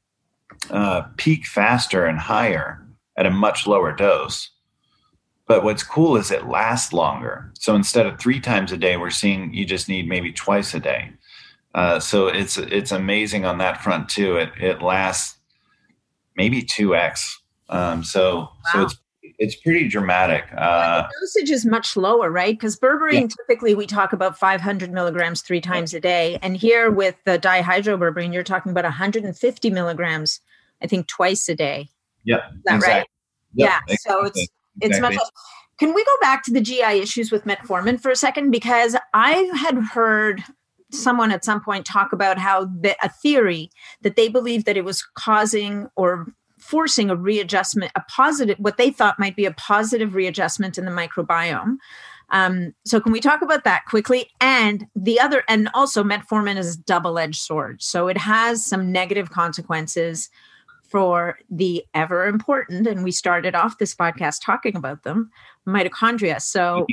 uh, peak faster and higher at a much lower dose, but what's cool is it lasts longer. So instead of three times a day, we're seeing you just need maybe twice a day. Uh, so it's it's amazing on that front too. It it lasts maybe two X. Um, so wow. so it's it's pretty dramatic. Uh, well, the dosage is much lower, right? Because berberine, yeah. typically we talk about five hundred milligrams three times a day. And here with the dihydroberberine, you're talking about one hundred fifty milligrams, I think twice a day. Yep. Is that exactly. right? Yep, yeah. exactly. So it's It's exactly. much. Can we go back to the G I issues with metformin for a second? Because I had heard someone at some point talk about how the, a theory that they believed that it was causing or forcing a readjustment, a positive, what they thought might be a positive readjustment in the microbiome. Um, so can we talk about that quickly? And the other, and also metformin is a double-edged sword. So it has some negative consequences for the ever important, and we started off this podcast talking about them, mitochondria. So,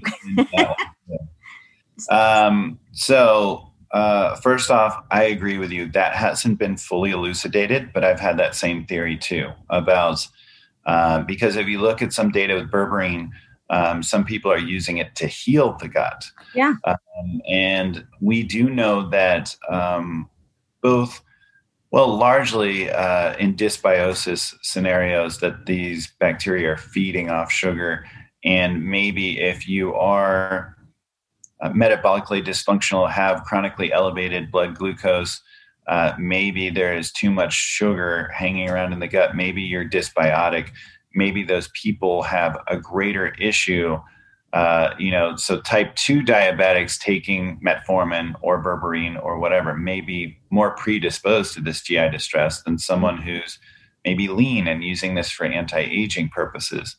um, so uh, first off, I agree with you. That hasn't been fully elucidated, but I've had that same theory too about uh, because if you look at some data with berberine, um, some people are using it to heal the gut. Yeah, um, and we do know that um, both. Well, largely uh, in dysbiosis scenarios that these bacteria are feeding off sugar. And maybe if you are uh, metabolically dysfunctional, have chronically elevated blood glucose, uh, maybe there is too much sugar hanging around in the gut. Maybe you're dysbiotic. Maybe those people have a greater issue. Uh, you know, so type two diabetics taking metformin or berberine or whatever may be more predisposed to this G I distress than someone who's maybe lean and using this for anti-aging purposes.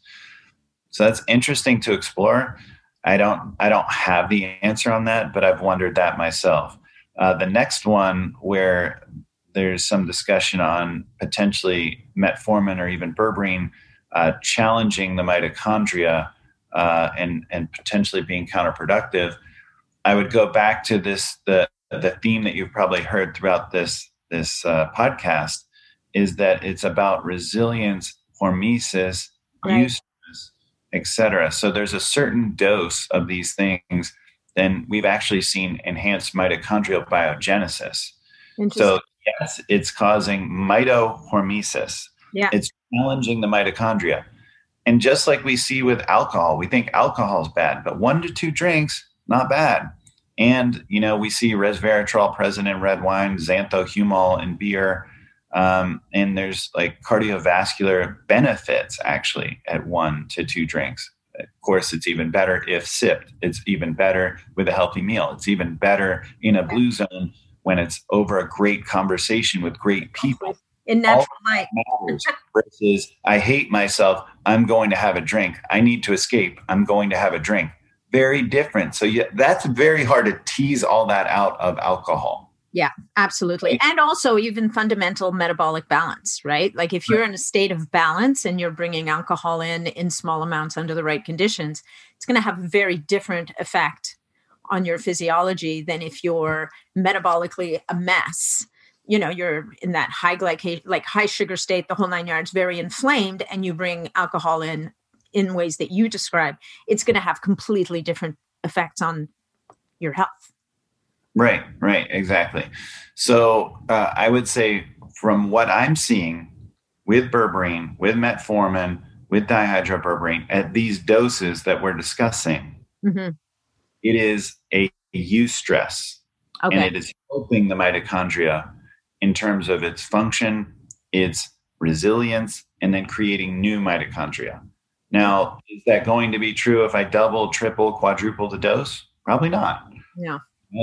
So that's interesting to explore. I don't, I don't have the answer on that, but I've wondered that myself. Uh, the next one where there's some discussion on potentially metformin or even berberine uh, challenging the mitochondria. Uh, and and potentially being counterproductive, I would go back to this the the theme that you've probably heard throughout this this uh, podcast is that it's about resilience, hormesis, right. eustress, et cetera. So there's a certain dose of these things, then we've actually seen enhanced mitochondrial biogenesis. So yes, it's causing mitohormesis. Yeah, it's challenging the mitochondria. And just like we see with alcohol, we think alcohol is bad, but one to two drinks, not bad. And, you know, we see resveratrol present in red wine, xanthohumol in beer. Um, and there's like cardiovascular benefits actually at one to two drinks. Of course, it's even better if sipped. It's even better with a healthy meal. It's even better in a blue zone when it's over a great conversation with great people. in All natural light. matters versus I hate myself. I'm going to have a drink. I need to escape. I'm going to have a drink. Very different. So yeah, that's very hard to tease all that out of alcohol. Yeah, absolutely. Right. And also even fundamental metabolic balance, right? Like if you're Right. in a state of balance and you're bringing alcohol in in small amounts under the right conditions, it's going to have a very different effect on your physiology than if you're metabolically a mess. You know, you're in that high glycation, like high sugar state, the whole nine yards, very inflamed, and you bring alcohol in in ways that you describe. It's going to have completely different effects on your health. Right, right, exactly. So uh, I would say from what I'm seeing with berberine, with metformin, with dihydroberberine at these doses that we're discussing, Mm-hmm. it is a eustress. Okay. And it is helping the mitochondria in terms of its function, its resilience, and then creating new mitochondria. Now, is that going to be true if I double, triple, quadruple the dose? Probably not. Yeah.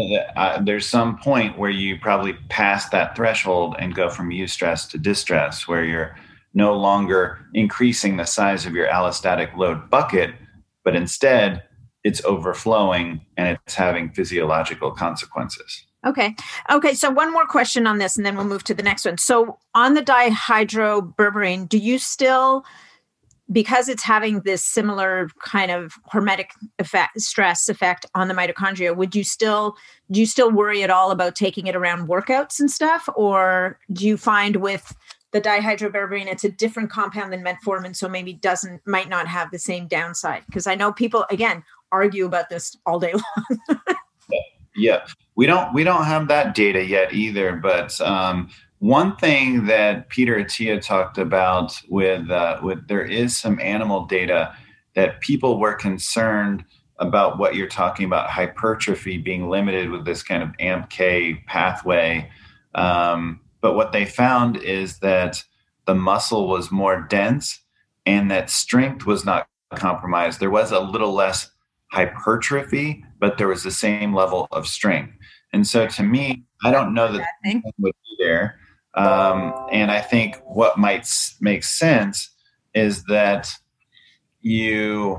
Uh, there's some point where you probably pass that threshold and go from eustress to distress, where you're no longer increasing the size of your allostatic load bucket, but instead it's overflowing and it's having physiological consequences. Okay. Okay. So one more question on this, and then we'll move to the next one. So on the dihydroberberine, do you still, because it's having this similar kind of hormetic effect, stress effect on the mitochondria, would you still, do you still worry at all about taking it around workouts and stuff? Or do you find with the dihydroberberine, it's a different compound than metformin, so maybe doesn't, might not have the same downside? Because I know people, again, argue about this all day long. Yeah, we don't we don't have that data yet either. But um, one thing that Peter Attia talked about with uh, with there is some animal data that people were concerned about what you're talking about, hypertrophy being limited with this kind of A M P K pathway. Um, but what they found is that the muscle was more dense and that strength was not compromised. There was a little less hypertrophy, but there was the same level of strength. And so to me, I don't know that that would be there. Um, and I think what might s- make sense is that you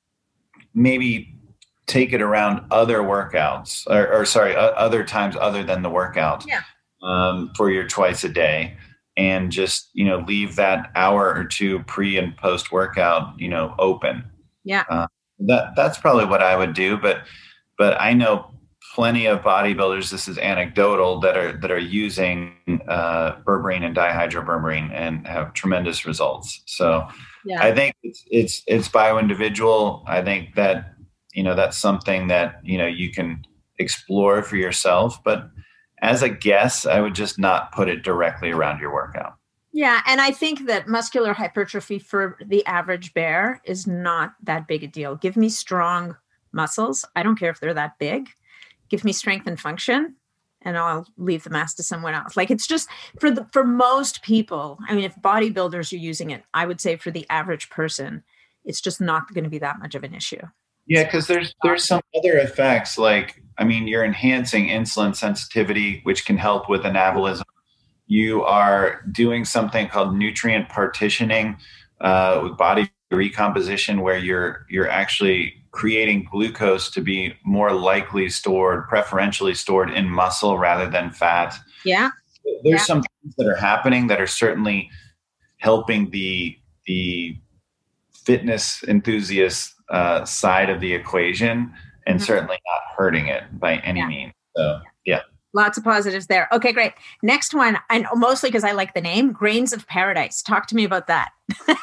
maybe take it around other workouts or, or sorry, uh, other times other than the workout Yeah. um, for your twice a day, and just, you know, leave that hour or two pre and post workout, you know, open. Yeah. Uh, That that's probably what I would do, but but I know plenty of bodybuilders. This is anecdotal that are that are using uh, berberine and dihydroberberine and have tremendous results. So Yeah. I think it's it's it's bio-individual. I think that, you know, that's something that, you know, you can explore for yourself. But as a guess, I would just not put it directly around your workout. Yeah. And I think that muscular hypertrophy for the average bear is not that big a deal. Give me strong muscles. I don't care if they're that big. Give me strength and function, and I'll leave the mass to someone else. Like, it's just for the, for most people. I mean, if bodybuilders are using it, I would say for the average person, it's just not going to be that much of an issue. Yeah, because there's there's some other effects, like, I mean, you're enhancing insulin sensitivity, which can help with anabolism. You are doing something called nutrient partitioning uh, with body recomposition, where you're you're actually creating glucose to be more likely stored, preferentially stored in muscle rather than fat. Yeah. There's Yeah. some things that are happening that are certainly helping the the fitness enthusiast uh, side of the equation, and Mhm. certainly not hurting it by any Yeah. means. So, yeah. Lots of positives there. Okay, great. Next one, and mostly because I like the name, Grains of Paradise. Talk to me about that.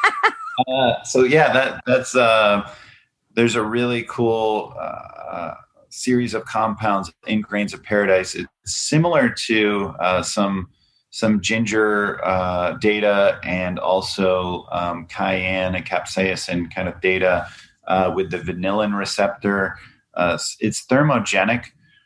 Uh, so yeah, that that's uh, there's a really cool uh, series of compounds in Grains of Paradise. It's similar to uh, some some ginger uh, data, and also um, cayenne and capsaicin kind of data uh, with the vanillin receptor. Uh, it's thermogenic,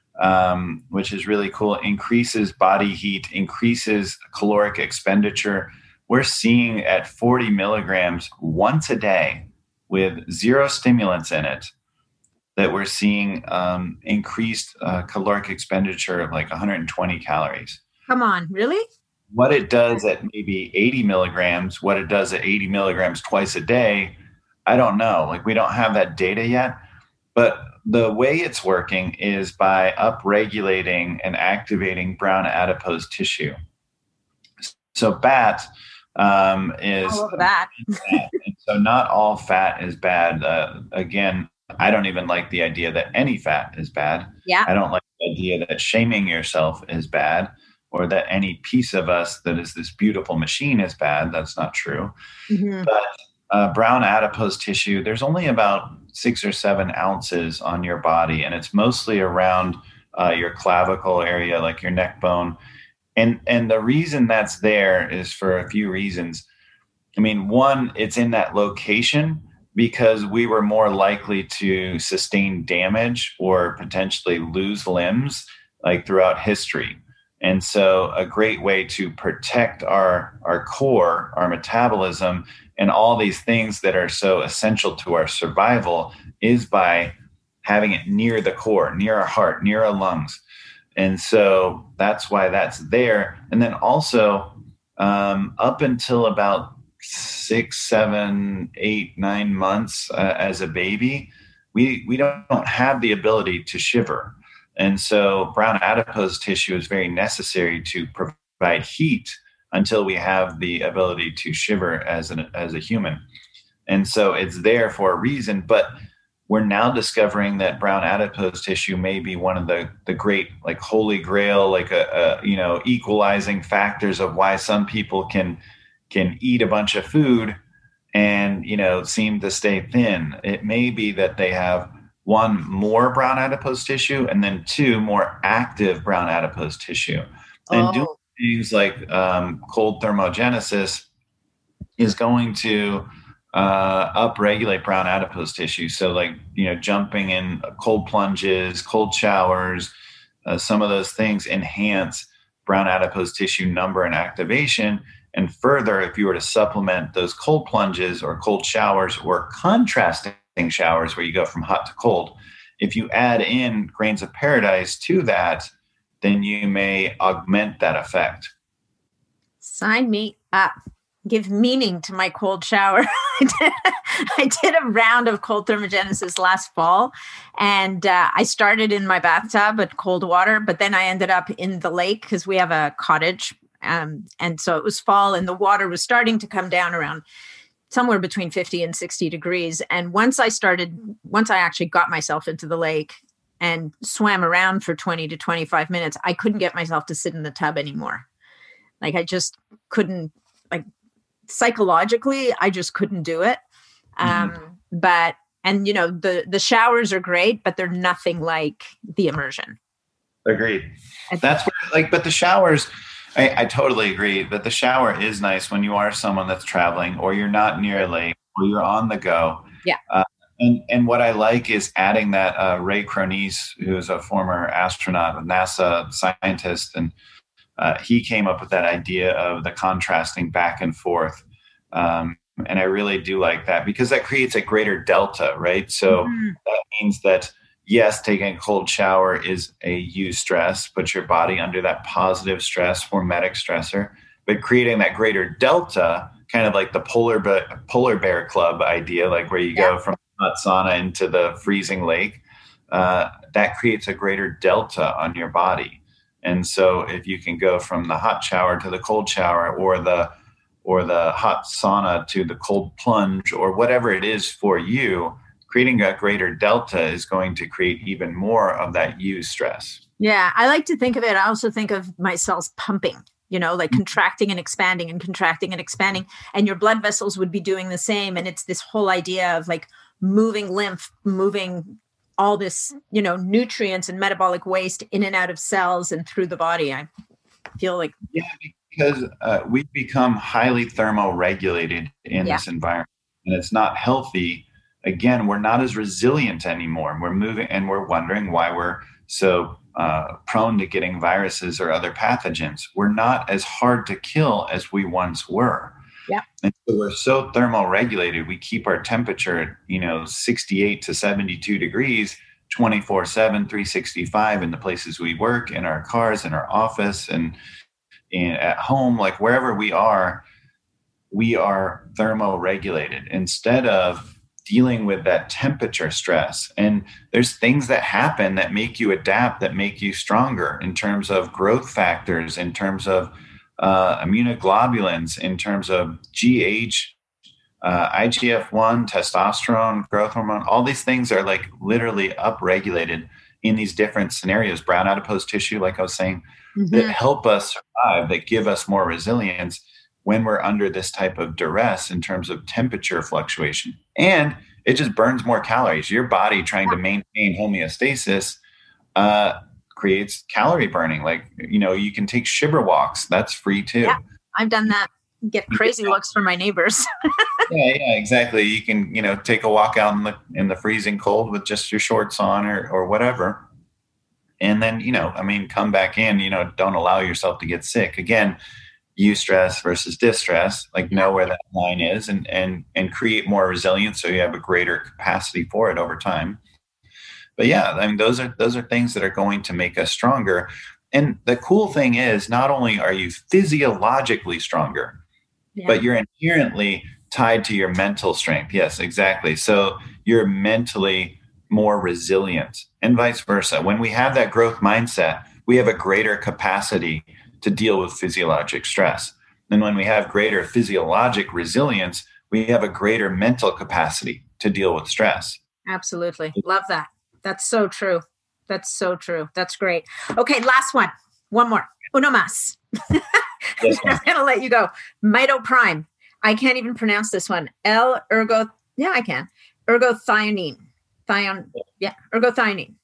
um, which is really cool. It increases body heat, increases caloric expenditure. We're seeing at forty milligrams once a day with zero stimulants in it, that we're seeing um, increased uh, caloric expenditure of like one hundred twenty calories. Come on, really? what it does at maybe eighty milligrams, what it does at eighty milligrams twice a day, I don't know. Like, we don't have that data yet. But the way it's working is by upregulating and activating brown adipose tissue. So B A T um, is all over that. so not all fat is bad. Uh, again, I don't even like the idea that any fat is bad. Yeah. I don't like the idea that shaming yourself is bad, or that any piece of us that is this beautiful machine is bad. That's not true. Mm-hmm. But uh, brown adipose tissue, there's only about six or seven ounces on your body, and it's mostly around uh, your clavicle area, like your neck bone. And and the reason that's there is for a few reasons. I mean, one, it's in that location because we were more likely to sustain damage or potentially lose limbs like throughout history. And so a great way to protect our, our core, our metabolism, and all these things that are so essential to our survival is by having it near the core, near our heart, near our lungs. And so that's why that's there. And then also um, up until about six, seven, eight, nine months uh, as a baby, we, we don't, don't have the ability to shiver. And so brown adipose tissue is very necessary to provide heat until we have the ability to shiver as an as a human. And so it's there for a reason, but we're now discovering that brown adipose tissue may be one of the, the great, like, holy grail, like a, a, you know, equalizing factors of why some people can, can eat a bunch of food and, you know, seem to stay thin. It may be that they have one, more brown adipose tissue, and then two, more active brown adipose tissue. And oh. doing things like um, cold thermogenesis is going to uh, upregulate brown adipose tissue. So, like, you know, jumping in cold plunges, cold showers, uh, some of those things enhance brown adipose tissue number and activation. And further, if you were to supplement those cold plunges or cold showers or contrasting showers where you go from hot to cold, if you add in grains of paradise to that, then you may augment that effect. Sign me up. Give meaning to my cold shower. I, did, I did a round of cold thermogenesis last fall, and uh, I started in my bathtub at cold water, but then I ended up in the lake because we have a cottage. Um, and so it was fall and the water was starting to come down around somewhere between fifty and sixty degrees. And once I started, once I actually got myself into the lake and swam around for twenty to twenty-five minutes, I couldn't get myself to sit in the tub anymore. Like, I just couldn't, like, psychologically, I just couldn't do it. Um, mm-hmm. But, and, you know, the, the showers are great, but they're nothing like the immersion. Agreed. That's where, like, but the showers, I, I totally agree that the shower is nice when you are someone that's traveling or you're not near a lake or you're on the go. Yeah. Uh, and, and what I like is adding that uh, Ray Cronise, who is a former astronaut, a NASA scientist, and uh, he came up with that idea of the contrasting back and forth. Um, and I really do like that because that creates a greater delta, right? So mm-hmm. that means that, yes, taking a cold shower is a eustress, puts your body under that positive stress, hormetic stressor, but creating that greater delta, kind of like the polar bear, polar bear club idea, like where you yeah. go from hot sauna into the freezing lake, uh, that creates a greater delta on your body. And so if you can go from the hot shower to the cold shower, or the or the hot sauna to the cold plunge, or whatever it is for you, creating a greater delta is going to create even more of that eustress. Yeah, I like to think of it. I also think of my cells pumping, you know, like contracting and expanding and contracting and expanding. And your blood vessels would be doing the same. And it's this whole idea of like moving lymph, moving all this, you know, nutrients and metabolic waste in and out of cells and through the body. I feel like. Yeah, because uh, we've become highly thermoregulated in yeah. this environment, and it's not healthy. Again, we're not as resilient anymore. We're moving and we're wondering why we're so uh, prone to getting viruses or other pathogens. We're not as hard to kill as we once were. Yeah. And so we're so thermoregulated. We keep our temperature at, you know, sixty-eight to seventy-two degrees, twenty-four seven, three sixty-five in the places we work, in our cars, in our office. And, in, at home, like wherever we are, we are thermoregulated instead of dealing with that temperature stress. And there's things that happen that make you adapt, that make you stronger in terms of growth factors, in terms of uh, immunoglobulins, in terms of G H, uh, I G F one, testosterone, growth hormone. All these things are like literally upregulated in these different scenarios. Brown adipose tissue, like I was saying, mm-hmm. that help us survive, that give us more resilience when we're under this type of duress in terms of temperature fluctuation. And it just burns more calories. Your body trying to maintain homeostasis uh, creates calorie burning. Like, you know, you can take shiver walks. That's free too. Yeah, I've done that. Get crazy looks from my neighbors. yeah, yeah, exactly. You can, you know, take a walk out in the, in the freezing cold with just your shorts on or, or whatever. And then, you know, I mean, come back in, you know, don't allow yourself to get sick. Again, eustress versus distress, like know where that line is and, and, and create more resilience so you have a greater capacity for it over time. But yeah, I mean, those are, those are things that are going to make us stronger. And the cool thing is not only are you physiologically stronger, yeah. but you're inherently tied to your mental strength. Yes, exactly. So you're mentally more resilient and vice versa. When we have that growth mindset, we have a greater capacity to deal with physiologic stress. And when we have greater physiologic resilience, we have a greater mental capacity to deal with stress. Absolutely. Love that. That's so true. That's so true. That's great. Okay, last one. One more. Uno más. Yes, I'm going to let you go. Mitoprime. I can't even pronounce this one. L-ergo. Yeah, I can. Ergothioneine. Thion. Yeah, ergothioneine.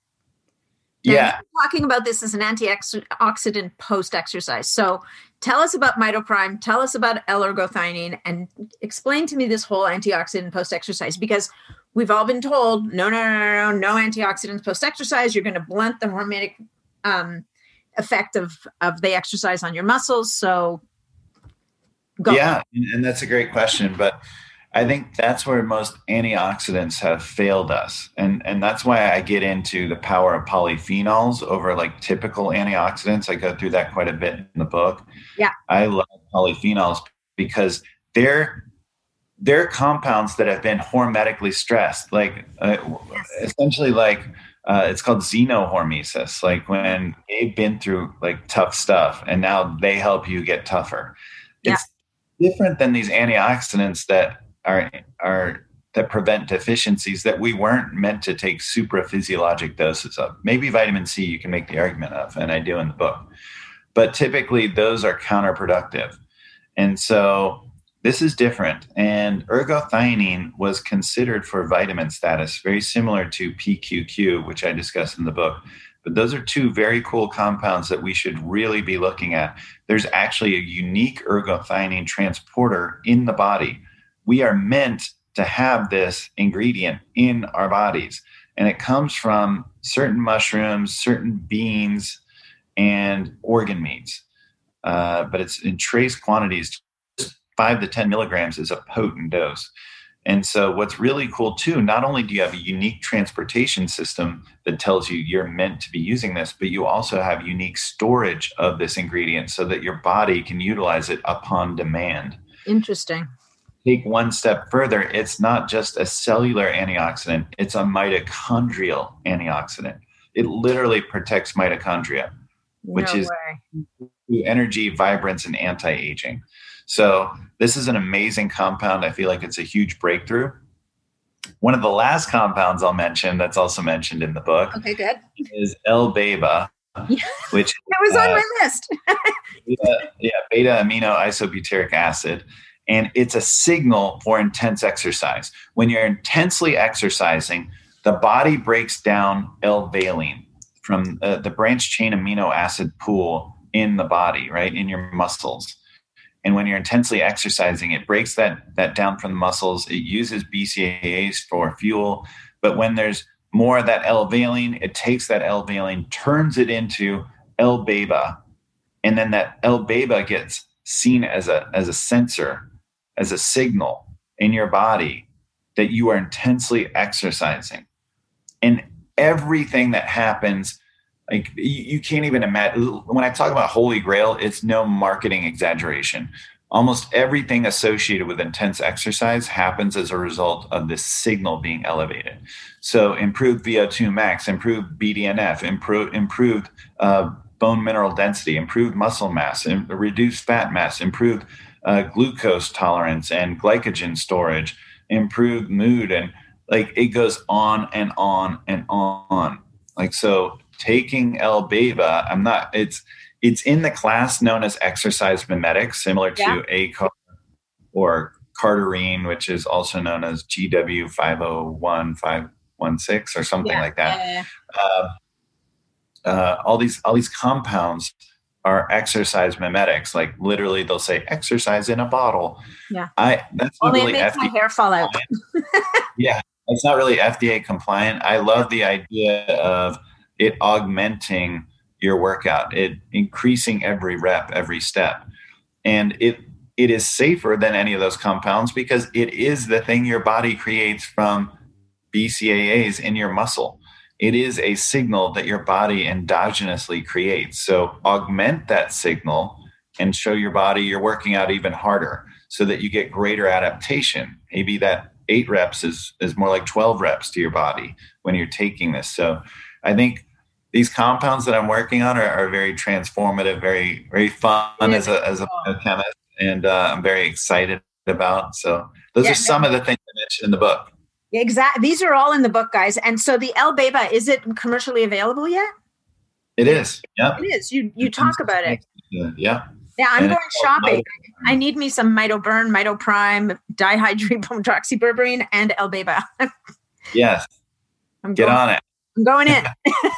Yeah. Talking about this as an antioxidant post-exercise. So tell us about Mitoprime, tell us about L-ergothioneine, and explain to me this whole antioxidant post-exercise, because we've all been told, no, no, no, no, no antioxidants post-exercise. You're going to blunt the hormetic um, effect of, of the exercise on your muscles. So go. Yeah, and that's a great question. But I think that's where most antioxidants have failed us. And, and that's why I get into the power of polyphenols over like typical antioxidants. I go through that quite a bit in the book. Yeah. I love polyphenols because they're, they're compounds that have been hormetically stressed. Like uh, yes. essentially like uh, it's called xenohormesis. Like when they've been through like tough stuff and now they help you get tougher. It's yeah. different than these antioxidants that are are that prevent deficiencies that we weren't meant to take supraphysiologic doses of. Maybe vitamin C you can make the argument of, and I do in the book. But typically those are counterproductive. And so this is different. And ergothioneine was considered for vitamin status, very similar to P Q Q, which I discuss in the book. But those are two very cool compounds that we should really be looking at. There's actually a unique ergothioneine transporter in the body. We are meant to have this ingredient in our bodies, and it comes from certain mushrooms, certain beans, and organ meats. Uh, but it's in trace quantities. Just five to ten milligrams is a potent dose. And so what's really cool too, not only do you have a unique transportation system that tells you you're meant to be using this, but you also have unique storage of this ingredient so that your body can utilize it upon demand. Interesting. Take one step further, it's not just a cellular antioxidant, it's a mitochondrial antioxidant. It literally protects mitochondria, which no is way. energy, vibrance, and anti-aging. So this is an amazing compound. I feel like it's a huge breakthrough. One of the last compounds I'll mention that's also mentioned in the book okay, good. is L-beta, which it was uh, on my list. beta, yeah, beta amino isobutyric acid. And it's a signal for intense exercise. When you're intensely exercising, the body breaks down L-valine from uh, the branched chain amino acid pool in the body, right, in your muscles. And when you're intensely exercising, it breaks that, that down from the muscles. It uses B C A As for fuel. But when there's more of that L-valine, it takes that L-valine, turns it into L-beta. And then that L-beta gets seen as a, as a sensor, as a signal in your body that you are intensely exercising. And everything that happens Like you, you can't even imagine. When I talk about Holy Grail, it's no marketing exaggeration. Almost everything associated with intense exercise happens as a result of this signal being elevated. So improved V O two max, improved B D N F, improved, improved uh, bone mineral density, improved muscle mass, reduced fat mass, improved uh, glucose tolerance and glycogen storage, improved mood. And like it goes on and on and on. Like, so taking L-Beta, I'm not, it's, it's in the class known as exercise mimetics, similar to yeah. A C A R or Cardarine, which is also known as G W five oh one, five one six or something yeah. like that. Yeah, yeah. Uh, uh, all these, all these compounds are exercise mimetics. Like literally they'll say exercise in a bottle. Yeah. I, that's not Only really it makes F D A my hair fall out. Yeah. It's not really F D A compliant. I love the idea of it augmenting your workout, it increasing every rep, every step. And it it is safer than any of those compounds because it is the thing your body creates from B C A As in your muscle. It is a signal that your body endogenously creates. So augment that signal and show your body you're working out even harder so that you get greater adaptation. Maybe that eight reps is, is more like twelve reps to your body when you're taking this. So I think these compounds that I'm working on are, are very transformative, very, very fun as a, as a chemist. And uh, I'm very excited about. So those yeah, are some no. of the things I mentioned in the book. Exactly. These are all in the book, guys. And so the L-Beta, is it commercially available yet? It is. Yeah. It is. You you talk about it. Yeah. Yeah. Yeah, I'm and going shopping. I need me some MitoBurn, MitoPrime, dihydrohydroxyberberine, and L-Beta. Yes. I'm Get going, on it. I'm going in.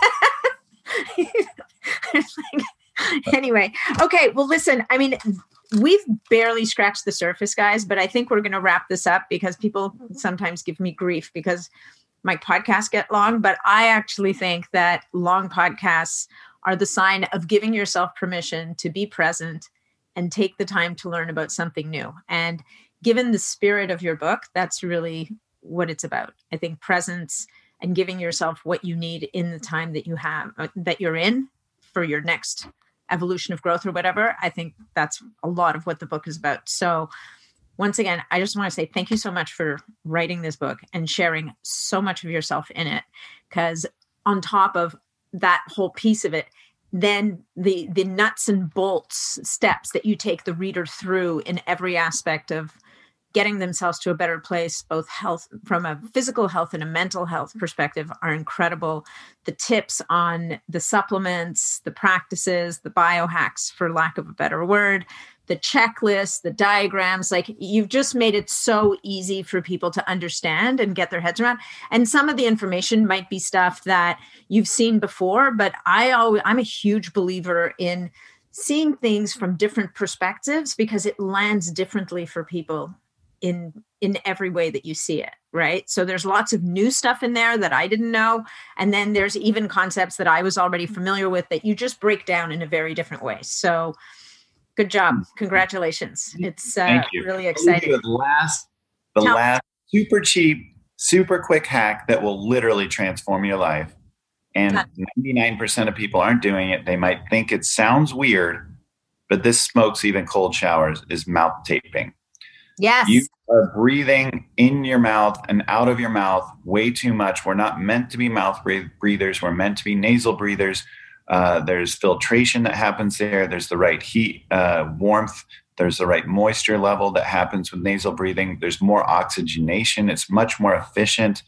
Anyway, okay. Well, listen, I mean, we've barely scratched the surface, guys, but I think we're going to wrap this up because people sometimes give me grief because my podcasts get long, but I actually think that long podcasts are the sign of giving yourself permission to be present and take the time to learn about something new. And given the spirit of your book, that's really what it's about. I think presence and giving yourself what you need in the time that you have, uh, that you're in for your next evolution of growth or whatever. I think that's a lot of what the book is about. So once again, I just want to say thank you so much for writing this book and sharing so much of yourself in it. Because on top of that whole piece of it, then the the nuts and bolts steps that you take the reader through in every aspect of getting themselves to a better place, both health from a physical health and a mental health perspective, are incredible. The tips on the supplements, the practices, the biohacks, for lack of a better word, the checklists, the diagrams, like you've just made it so easy for people to understand and get their heads around. And some of the information might be stuff that you've seen before, but I always, I'm a huge believer in seeing things from different perspectives because it lands differently for people in in every way that you see it, right? So there's lots of new stuff in there that I didn't know. And then there's even concepts that I was already familiar with that you just break down in a very different way. So good job. Congratulations. It's uh, really exciting. The last, the Tell- last super cheap, super quick hack that will literally transform your life. And ninety-nine percent of people aren't doing it. They might think it sounds weird, but this smokes even cold showers, is mouth taping. Yes. You are breathing in your mouth and out of your mouth way too much. We're not meant to be mouth breathers. We're meant to be nasal breathers. Uh, there's filtration that happens there. There's the right heat, uh, warmth. There's the right moisture level that happens with nasal breathing. There's more oxygenation. It's much more efficient.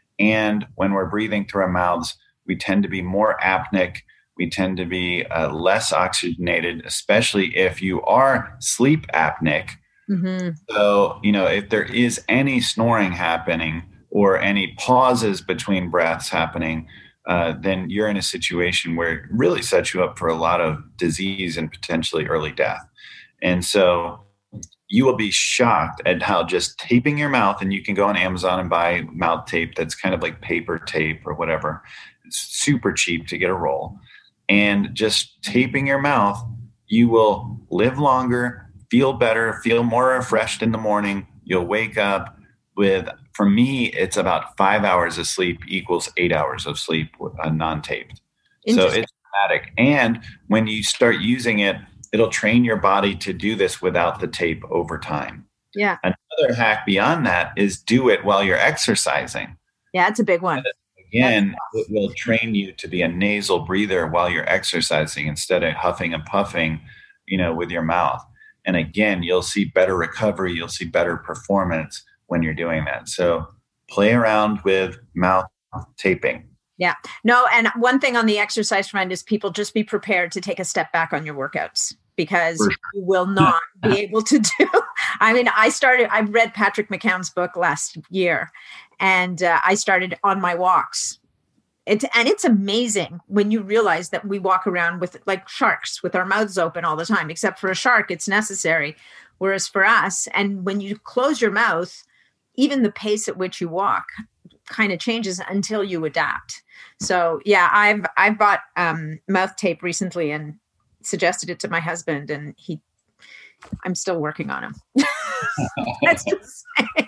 And when we're breathing through our mouths, we tend to be more apneic. We tend to be uh, less oxygenated, especially if you are sleep apneic. Mm-hmm. So, you know, if there is any snoring happening or any pauses between breaths happening, uh, then you're in a situation where it really sets you up for a lot of disease and potentially early death. And so you will be shocked at how just taping your mouth, and you can go on Amazon and buy mouth tape that's kind of like paper tape or whatever. It's super cheap to get a roll. And just taping your mouth, you will live longer, feel better, feel more refreshed in the morning. You'll wake up with, for me, it's about five hours of sleep equals eight hours of sleep uh, non-taped. So it's dramatic. And when you start using it, it'll train your body to do this without the tape over time. Yeah. Another hack beyond that is do it while you're exercising. Yeah, it's a big one. Again, it will train you to be a nasal breather while you're exercising instead of huffing and puffing, you know, with your mouth. And again, you'll see better recovery. You'll see better performance when you're doing that. So play around with mouth taping. Yeah. No, and one thing on the exercise front is people just be prepared to take a step back on your workouts, because sure. you will not be able to do. I mean, I started, I read Patrick McCann's book last year, and uh, I started on my walks. It's, and it's amazing when you realize that we walk around with like sharks with our mouths open all the time, except for a shark, it's necessary. Whereas for us, and when you close your mouth, even the pace at which you walk kind of changes until you adapt. So yeah, I've, I've bought um, mouth tape recently and suggested it to my husband, and he, I'm still working on him. That's just saying.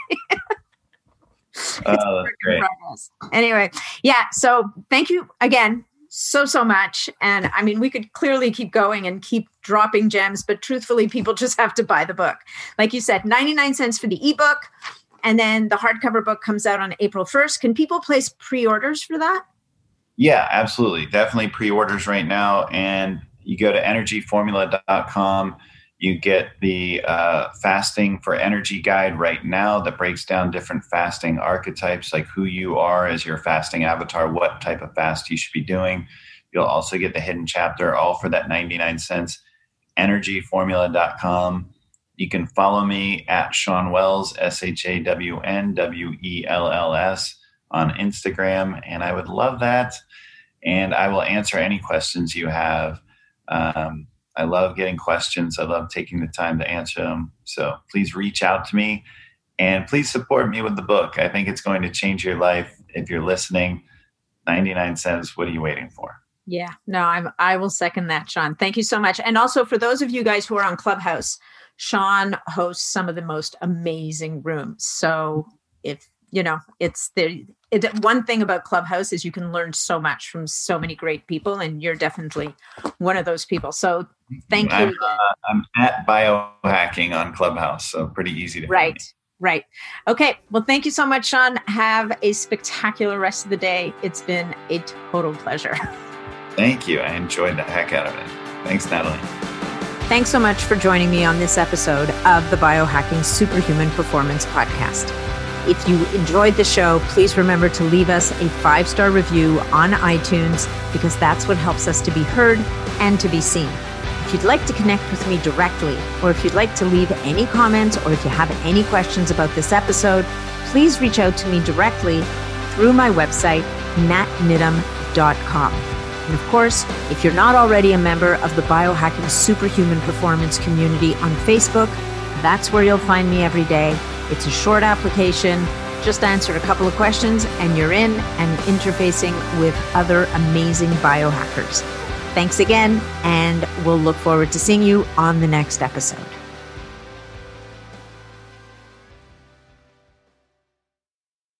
Oh, that's great. Anyway, yeah. So thank you again so, so much. And I mean, we could clearly keep going and keep dropping gems, but truthfully, people just have to buy the book. Like you said, ninety-nine cents for the ebook. And then the hardcover book comes out on April first. Can people place pre-orders for that? Yeah, absolutely. Definitely pre-orders right now. And you go to energy formula dot com. You get the uh, fasting for energy guide right now that breaks down different fasting archetypes, like who you are as your fasting avatar, what type of fast you should be doing. You'll also get the hidden chapter, all for that ninety-nine cents. energy formula dot com. You can follow me at Shawn Wells, S H A W N W E L L S on Instagram. And I would love that. And I will answer any questions you have. Um, I love getting questions. I love taking the time to answer them. So please reach out to me and please support me with the book. I think it's going to change your life. If you're listening, ninety-nine cents, what are you waiting for? Yeah, no, I'm, I will second that, Shawn. Thank you so much. And also for those of you guys who are on Clubhouse, Shawn hosts some of the most amazing rooms. So if, you know, it's the it, one thing about Clubhouse is you can learn so much from so many great people, and you're definitely one of those people. So thank I'm, you. Uh, I'm at Biohacking on Clubhouse, so pretty easy to find. Right, right. Okay. Well, thank you so much, Shawn. Have a spectacular rest of the day. It's been a total pleasure. Thank you. I enjoyed the heck out of it. Thanks, Natalie. Thanks so much for joining me on this episode of the Biohacking Superhuman Performance Podcast. If you enjoyed the show, please remember to leave us a five-star review on iTunes, because that's what helps us to be heard and to be seen. If you'd like to connect with me directly, or if you'd like to leave any comments, or if you have any questions about this episode, please reach out to me directly through my website, nat nidham dot com. And of course, if you're not already a member of the Biohacking Superhuman Performance community on Facebook, that's where you'll find me every day. It's a short application. Just answer a couple of questions and you're in and interfacing with other amazing biohackers. Thanks again, and we'll look forward to seeing you on the next episode.